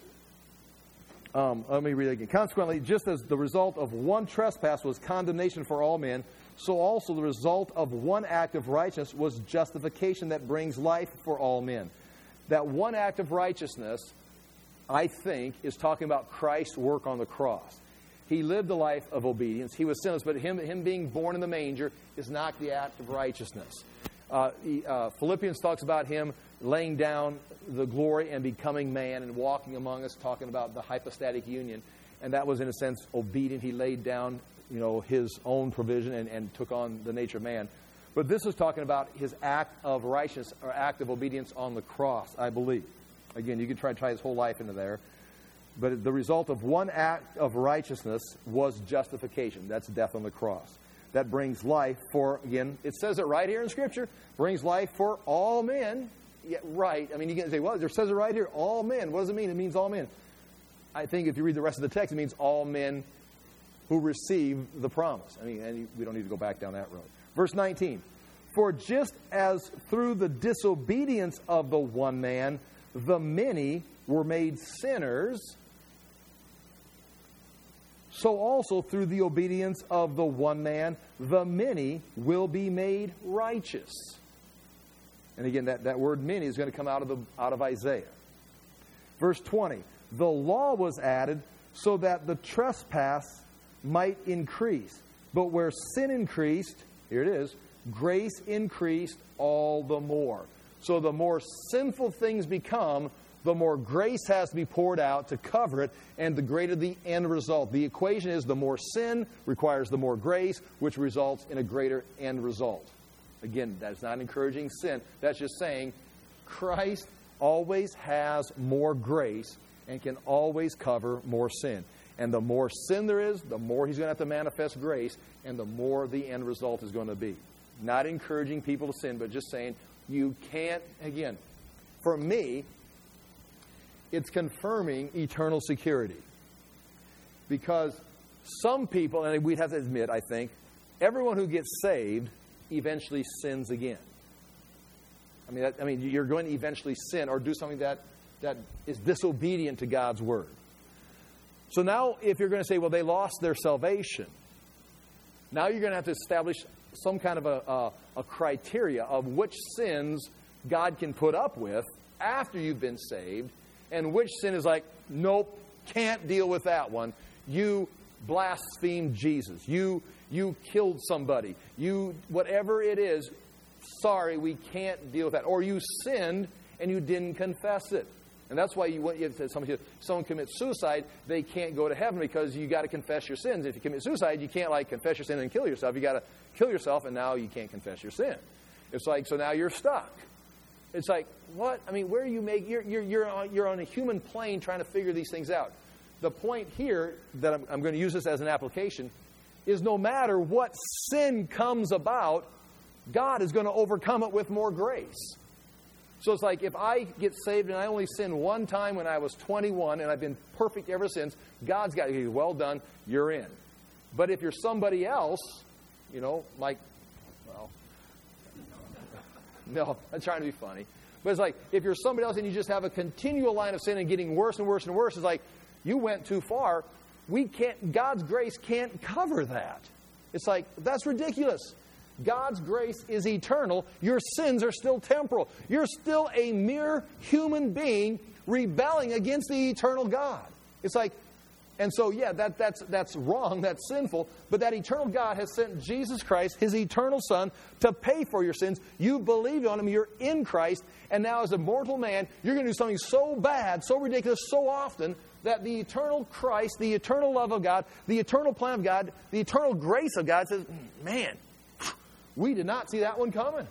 [SPEAKER 1] Let me read it again. Consequently, just as the result of one trespass was condemnation for all men, so also the result of one act of righteousness was justification that brings life for all men. That one act of righteousness, I think, is talking about Christ's work on the cross. He lived a life of obedience. He was sinless, but him being born in the manger is not the act of righteousness. Philippians talks about him laying down the glory and becoming man and walking among us, talking about the hypostatic union. And that was, in a sense, obedient. He laid down, his own provision and took on the nature of man. But this is talking about his act of righteousness or act of obedience on the cross, I believe. Again, you could try his whole life into there. But the result of one act of righteousness was justification. That's death on the cross. That brings life for, again, it says it right here in Scripture, brings life for all men. Yeah, right. I mean, you can say, well, it says it right here, all men. What does it mean? It means all men. I think if you read the rest of the text, it means all men who receive the promise. I mean, and we don't need to go back down that road. Verse 19. For just as through the disobedience of the one man, the many were made sinners, so also through the obedience of the one man, the many will be made righteous. And again, that word many is going to come out of Isaiah. Verse 20. The law was added so that the trespass might increase. But where sin increased, here it is, grace increased all the more. So the more sinful things become, the more grace has to be poured out to cover it, and the greater the end result. The equation is the more sin requires the more grace, which results in a greater end result. Again, that's not encouraging sin. That's just saying Christ always has more grace and can always cover more sin. And the more sin there is, the more He's going to have to manifest grace, and the more the end result is going to be. Not encouraging people to sin, but just saying you can't, again, for me, it's confirming eternal security. Because some people, and we'd have to admit, I think, everyone who gets saved eventually sins again. I mean, you're going to eventually sin or do something that is disobedient to God's Word. So now, if you're going to say, well, they lost their salvation, now you're going to have to establish some kind of a criteria of which sins God can put up with after you've been saved, and which sin is like, nope, can't deal with that one. You blaspheme Jesus. You You killed somebody. You, whatever it is, sorry, we can't deal with that. Or you sinned and you didn't confess it. And that's why someone commits suicide, they can't go to heaven because you got to confess your sins. If you commit suicide, you can't confess your sin and kill yourself. You got to kill yourself, and now you can't confess your sin. It's so now you're stuck. It's what? I mean, where do you make? You're on a human plane trying to figure these things out. The point here that I'm going to use this as an application is no matter what sin comes about, God is going to overcome it with more grace. So it's if I get saved and I only sinned one time when I was 21 and I've been perfect ever since, God's got you. Well done, you're in. But if you're somebody else, no, I'm trying to be funny. But it's if you're somebody else and you just have a continual line of sin and getting worse and worse and worse, it's you went too far. God's grace can't cover that. It's that's ridiculous. God's grace is eternal. Your sins are still temporal. You're still a mere human being rebelling against the eternal God. It's and so, yeah, that's wrong, that's sinful, but that eternal God has sent Jesus Christ, His eternal Son, to pay for your sins. You believe on Him, you're in Christ, and now as a mortal man, you're going to do something so bad, so ridiculous, so often, that the eternal Christ, the eternal love of God, the eternal plan of God, the eternal grace of God says, man, we did not see that one coming.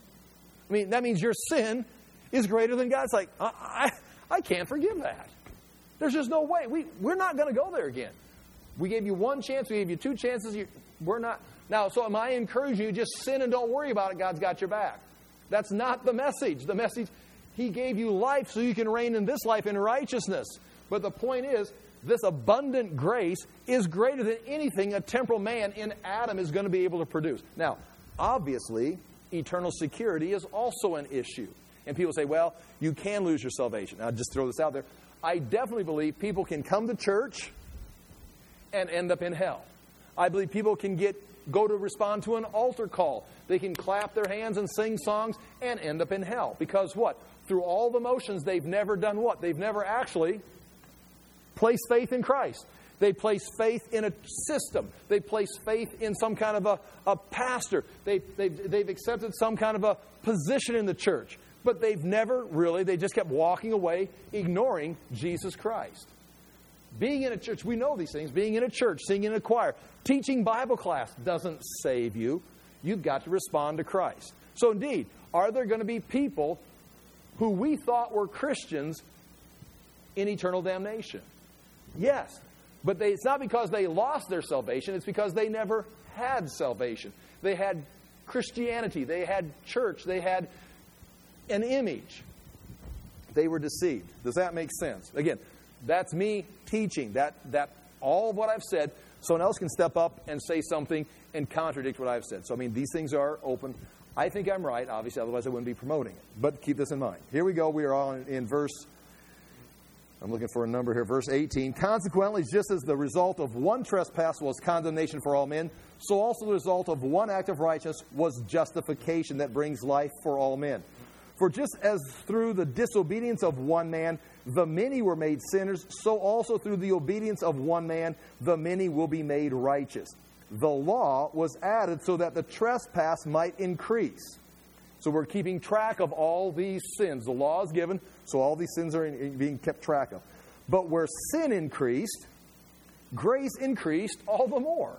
[SPEAKER 1] I mean, that means your sin is greater than God's. I can't forgive that. There's just no way. We're not going to go there again. We gave you one chance. We gave you two chances. We're not. Now, so am I encouraging you, just sin and don't worry about it. God's got your back. That's not the message. The message, He gave you life so you can reign in this life in righteousness. But the point is, this abundant grace is greater than anything a temporal man in Adam is going to be able to produce. Now, obviously, eternal security is also an issue. And people say, well, you can lose your salvation. I'll just throw this out there. I definitely believe people can come to church and end up in hell. I believe people can go to respond to an altar call. They can clap their hands and sing songs and end up in hell. Because what? Through all the motions, they've never done what? They've never actually placed faith in Christ. They place faith in a system. They place faith in some kind of a pastor. They've accepted some kind of a position in the church. But they've never really, they just kept walking away, ignoring Jesus Christ. Being in a church, we know these things. Being in a church, singing in a choir, teaching Bible class doesn't save you. You've got to respond to Christ. So indeed, are there going to be people who we thought were Christians in eternal damnation? Yes. But it's not because they lost their salvation. It's because they never had salvation. They had Christianity. They had church. They had an image. They were deceived. Does that make sense? Again, that's me teaching. That all of what I've said, someone else can step up and say something and contradict what I've said. So, these things are open. I think I'm right, obviously, otherwise I wouldn't be promoting it. But keep this in mind. Here we go. We are on in verse, I'm looking for a number here, verse 18. Consequently, just as the result of one trespass was condemnation for all men, so also the result of one act of righteousness was justification that brings life for all men. For just as through the disobedience of one man the many were made sinners, so also through the obedience of one man the many will be made righteous. The law was added so that the trespass might increase. So we're keeping track of all these sins. The law is given, so all these sins are being kept track of. But where sin increased, grace increased all the more.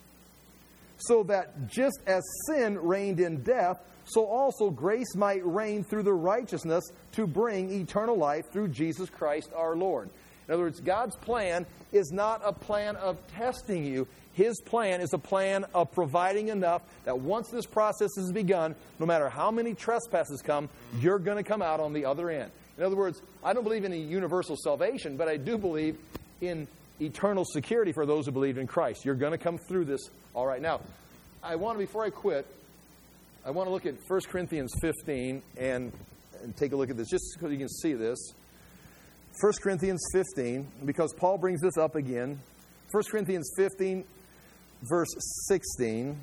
[SPEAKER 1] So that just as sin reigned in death, so also grace might reign through the righteousness to bring eternal life through Jesus Christ our Lord. In other words, God's plan is not a plan of testing you. His plan is a plan of providing enough that once this process has begun, no matter how many trespasses come, you're going to come out on the other end. In other words, I don't believe in a universal salvation, but I do believe in eternal security for those who believe in Christ. You're going to come through this. All right, now, before I quit, I want to look at 1 Corinthians 15 and take a look at this, just so you can see this. 1 Corinthians 15, because Paul brings this up again. 1 Corinthians 15, verse 16.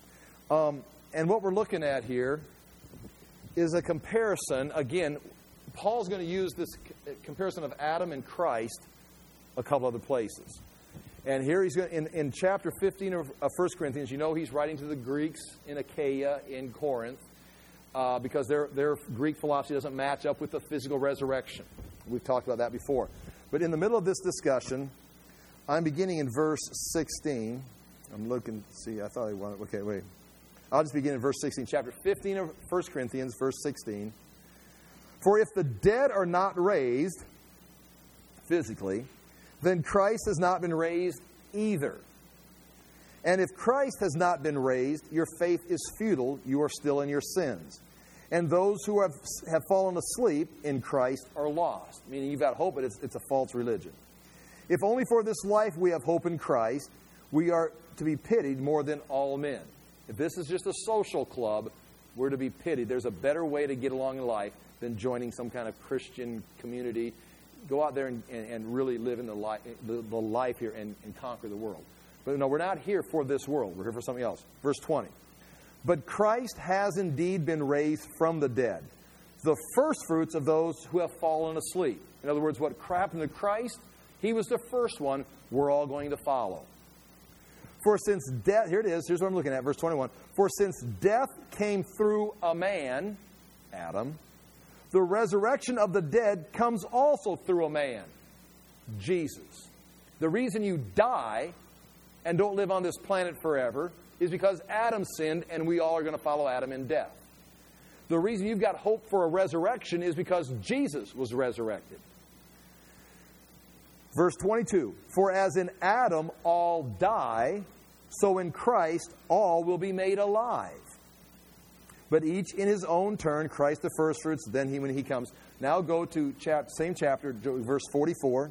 [SPEAKER 1] And what we're looking at here is a comparison, again, Paul's going to use this comparison of Adam and Christ a couple other places. And here he's going in chapter 15 of 1 Corinthians, you know he's writing to the Greeks in Achaia, in Corinth, because their Greek philosophy doesn't match up with the physical resurrection. We've talked about that before. But in the middle of this discussion, I'm beginning in verse 16. I'm looking, see, I thought I wanted, okay, wait. I'll just begin in verse 16. Chapter 15 of 1 Corinthians, verse 16. For if the dead are not raised physically, then Christ has not been raised either. And if Christ has not been raised, your faith is futile, you are still in your sins. And those who have fallen asleep in Christ are lost. Meaning you've got hope, but it's a false religion. If only for this life we have hope in Christ, we are to be pitied more than all men. If this is just a social club, we're to be pitied. There's a better way to get along in life than joining some kind of Christian community. Go out there and really live in the life here and conquer the world. But no, we're not here for this world. We're here for something else. Verse 20. But Christ has indeed been raised from the dead, the firstfruits of those who have fallen asleep. In other words, what happened to Christ, he was the first one we're all going to follow. For since death, here it is, here's what I'm looking at, verse 21. For since death came through a man, Adam, the resurrection of the dead comes also through a man, Jesus. The reason you die and don't live on this planet forever is because Adam sinned and we all are going to follow Adam in death. The reason you've got hope for a resurrection is because Jesus was resurrected. Verse 22, for as in Adam all die, so in Christ all will be made alive. But each in his own turn, Christ the firstfruits, then he when he comes. Now go to same chapter, verse 44.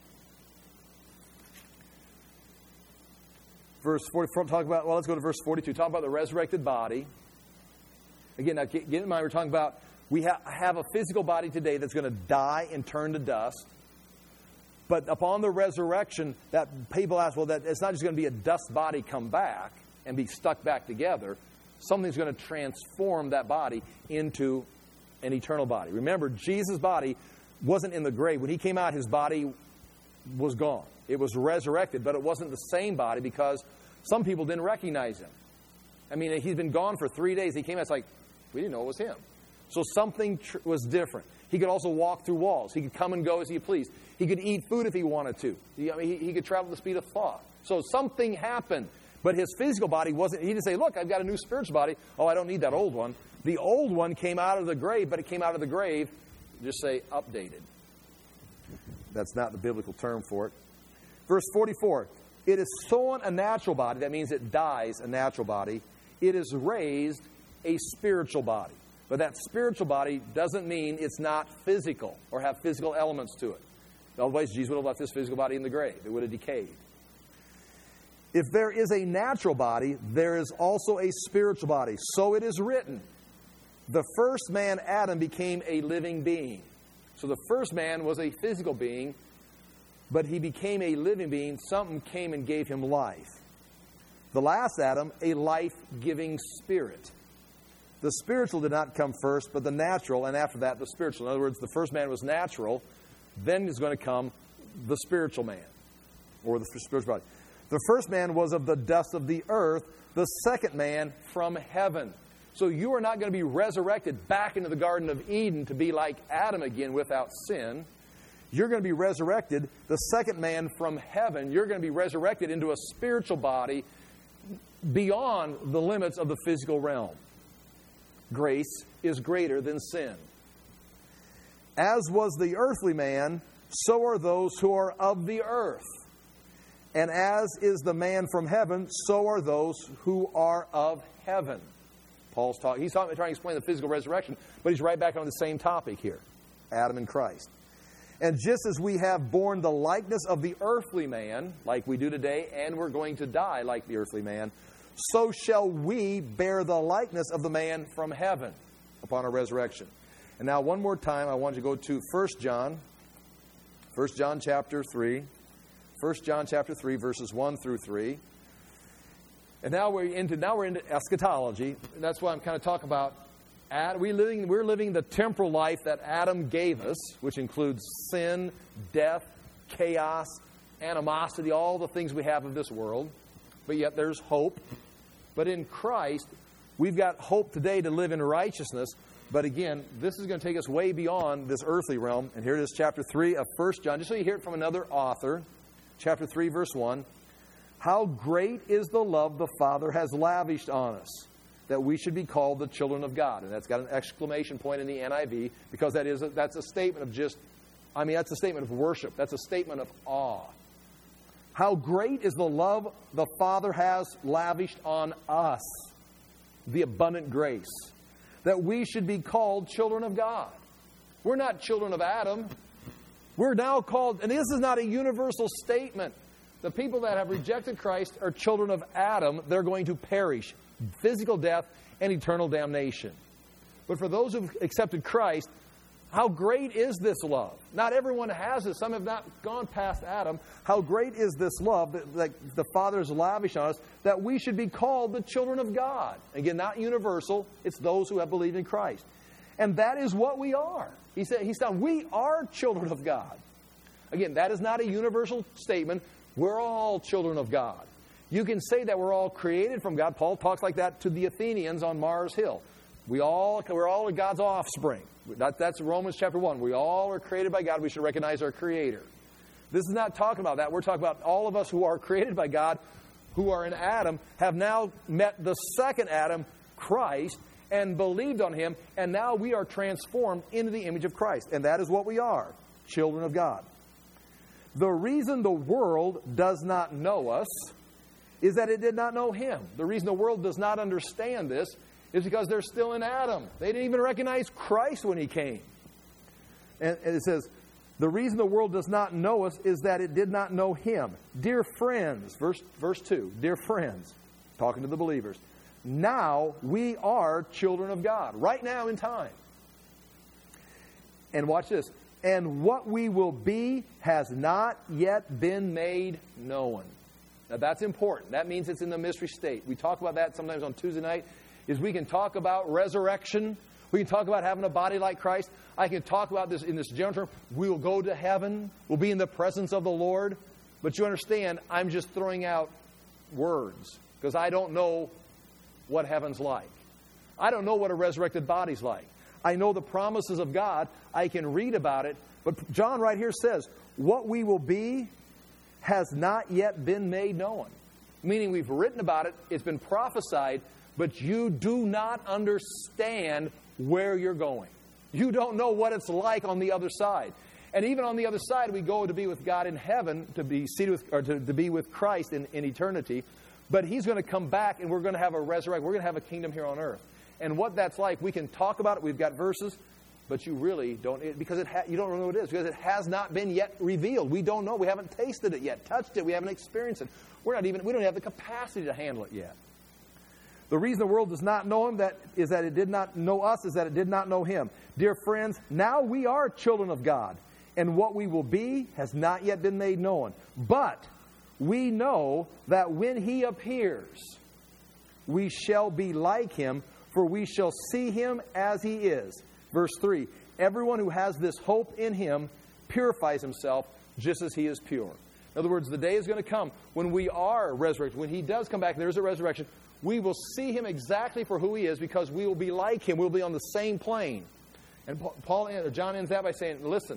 [SPEAKER 1] Verse 44, let's go to verse 42. Talk about the resurrected body. Again, now get in mind, we're talking about we have a physical body today that's going to die and turn to dust. But upon the resurrection, that people ask, well, that it's not just going to be a dust body come back and be stuck back together. Something's going to transform that body into an eternal body. Remember, Jesus' body wasn't in the grave. When he came out, his body was gone. It was resurrected, but it wasn't the same body because some people didn't recognize him. I mean, he's been gone for 3 days. He came out, it's like, we didn't know it was him. So something was different. He could also walk through walls. He could come and go as he pleased. He could eat food if he wanted to. He could travel at the speed of thought. So something happened. But his physical body wasn't, he didn't say, look, I've got a new spiritual body. Oh, I don't need that old one. The old one came out of the grave, but it came out of the grave, just say, updated. That's not the biblical term for it. Verse 44, it is sown a natural body. That means it dies a natural body. It is raised a spiritual body. But that spiritual body doesn't mean it's not physical or have physical elements to it. Otherwise, Jesus would have left this physical body in the grave. It would have decayed. If there is a natural body, there is also a spiritual body. So it is written, the first man, Adam, became a living being. So the first man was a physical being, but he became a living being. Something came and gave him life. The last Adam, a life-giving spirit. The spiritual did not come first, but the natural, and after that, the spiritual. In other words, the first man was natural, then is going to come the spiritual man, or the spiritual body. The first man was of the dust of the earth, the second man from heaven. So you are not going to be resurrected back into the Garden of Eden to be like Adam again without sin. You're going to be resurrected, the second man from heaven. You're going to be resurrected into a spiritual body beyond the limits of the physical realm. Grace is greater than sin. As was the earthly man, so are those who are of the earth. And as is the man from heaven, so are those who are of heaven. Paul's talking. He's trying to explain the physical resurrection, but he's right back on the same topic here, Adam and Christ. And just as we have borne the likeness of the earthly man, like we do today, and we're going to die like the earthly man, so shall we bear the likeness of the man from heaven upon our resurrection. And now one more time, I want you to go to 1 John chapter 3. 1 John chapter 3, verses 1 through 3. And now we're into eschatology. And that's why I'm kind of talking about We're living the temporal life that Adam gave us, which includes sin, death, chaos, animosity, all the things we have of this world. But yet there's hope. But in Christ, we've got hope today to live in righteousness. But again, this is going to take us way beyond this earthly realm. And here it is, chapter 3 of 1 John. Just so you hear it from another author. Chapter 3, verse 1. How great is the love the Father has lavished on us, that we should be called the children of God. And that's got an exclamation point in the NIV, because that's a statement of that's a statement of worship. That's a statement of awe. How great is the love the Father has lavished on us, the abundant grace, that we should be called children of God. We're not children of Adam. We're now called, and this is not a universal statement. The people that have rejected Christ are children of Adam. They're going to perish, physical death and eternal damnation. But for those who've accepted Christ, how great is this love? Not everyone has it. Some have not gone past Adam. How great is this love that the Father has lavished on us, that we should be called the children of God? Again, not universal. It's those who have believed in Christ. And that is what we are. He said, we are children of God. Again, that is not a universal statement. We're all children of God. You can say that we're all created from God. Paul talks like that to the Athenians on Mars Hill. We're all God's offspring. That's Romans chapter 1. We all are created by God. We should recognize our Creator. This is not talking about that. We're talking about all of us who are created by God, who are in Adam, have now met the second Adam, Christ, and believed on Him, and now we are transformed into the image of Christ. And that is what we are, children of God. The reason the world does not know us is that it did not know Him. The reason the world does not understand this is because they're still in Adam. They didn't even recognize Christ when He came. And it says, the reason the world does not know us is that it did not know Him. Dear friends, verse 2, dear friends, talking to the believers, now we are children of God, right now in time. And watch this. And what we will be has not yet been made known. Now that's important. That means it's in the mystery state. We talk about that sometimes on Tuesday night. Is we can talk about resurrection. We can talk about having a body like Christ. I can talk about this in this general term. We will go to heaven. We'll be in the presence of the Lord. But you understand, I'm just throwing out words because I don't know what heaven's like. I don't know what a resurrected body's like. I know the promises of God. I can read about it. But John right here says, what we will be has not yet been made known. Meaning we've written about it. It's been prophesied. But you do not understand where you're going. You don't know what it's like on the other side. And even on the other side, we go to be with God in heaven, to be seated with, or to be with Christ in eternity. But He's going to come back, and we're going to have a resurrection. We're going to have a kingdom here on earth. And what that's like, we can talk about it. We've got verses, but you really don't, because you don't know what it is, because it has not been yet revealed. We don't know. We haven't tasted it yet, touched it. We haven't experienced it. We don't have the capacity to handle it yet. The reason the world does not know Him is that it did not know us, is that it did not know Him. Dear friends, now we are children of God, and what we will be has not yet been made known. But we know that when He appears, we shall be like Him, for we shall see Him as He is. Verse 3, everyone who has this hope in Him purifies himself just as He is pure. In other words, the day is going to come when we are resurrected. When He does come back, there is a resurrection. We will see Him exactly for who He is, because we will be like Him. We'll be on the same plane. And John ends that by saying, listen,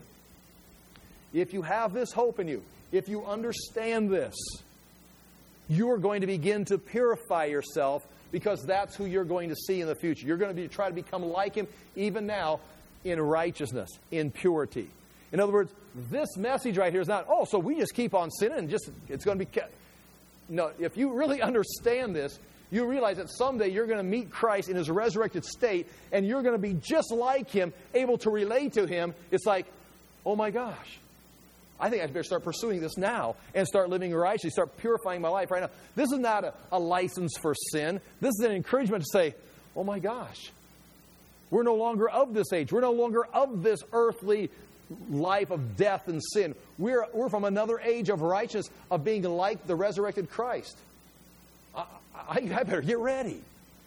[SPEAKER 1] if you have this hope in you, if you understand this, you are going to begin to purify yourself, because that's who you're going to see in the future. You're going to try to become like Him even now in righteousness, in purity. In other words, this message right here is not, so we just keep on sinning and it's going to be... No, if you really understand this, you realize that someday you're going to meet Christ in His resurrected state, and you're going to be just like Him, able to relate to Him. It's like, oh my gosh, I think I better start pursuing this now and start living righteously, start purifying my life right now. This is not a license for sin. This is an encouragement to say, oh my gosh, we're no longer of this age. We're no longer of this earthly life of death and sin. We're from another age of righteousness, of being like the resurrected Christ. I better get ready.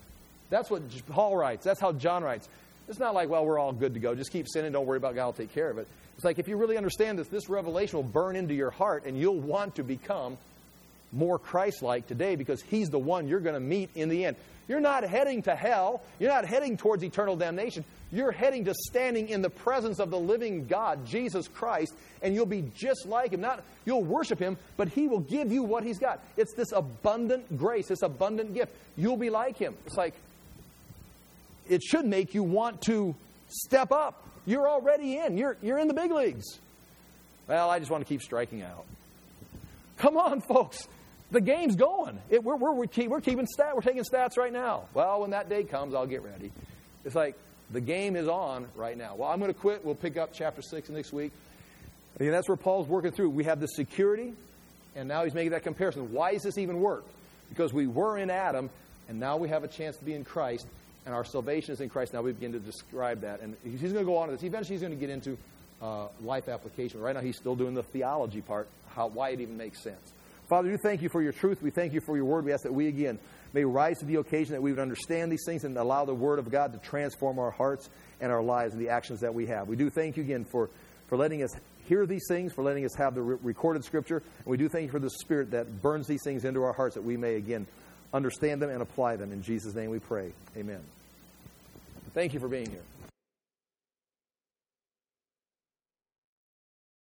[SPEAKER 1] That's what Paul writes. That's how John writes. It's not like, well, we're all good to go. Just keep sinning. Don't worry about God. Will take care of it. It's like if you really understand this revelation will burn into your heart and you'll want to become more Christ-like today because He's the one you're going to meet in the end. You're not heading to hell. You're not heading towards eternal damnation. You're heading to standing in the presence of the living God, Jesus Christ, and you'll be just like Him. You'll worship Him, but He will give you what He's got. It's this abundant grace, this abundant gift. You'll be like Him. It's like, it should make you want to step up. You're already in. You're in the big leagues. Well, I just want to keep striking out. Come on, folks. The game's going. We're keeping stats. We're taking stats right now. Well, when that day comes, I'll get ready. It's like the game is on right now. Well, I'm going to quit. We'll pick up chapter 6 next week. And that's where Paul's working through. We have the security, and now he's making that comparison. Why does this even work? Because we were in Adam, and now we have a chance to be in Christ, and our salvation is in Christ. Now we begin to describe that. And he's going to go on to this. Eventually he's going to get into life application. Right now he's still doing the theology part, why it even makes sense. Father, we thank you for your truth. We thank you for your word. We ask that we, again, may rise to the occasion that we would understand these things and allow the word of God to transform our hearts and our lives and the actions that we have. We do thank you again for letting us hear these things, for letting us have the recorded Scripture. And we do thank you for the Spirit that burns these things into our hearts that we may, again, understand them and apply them. In Jesus' name we pray. Amen. Thank you for being here.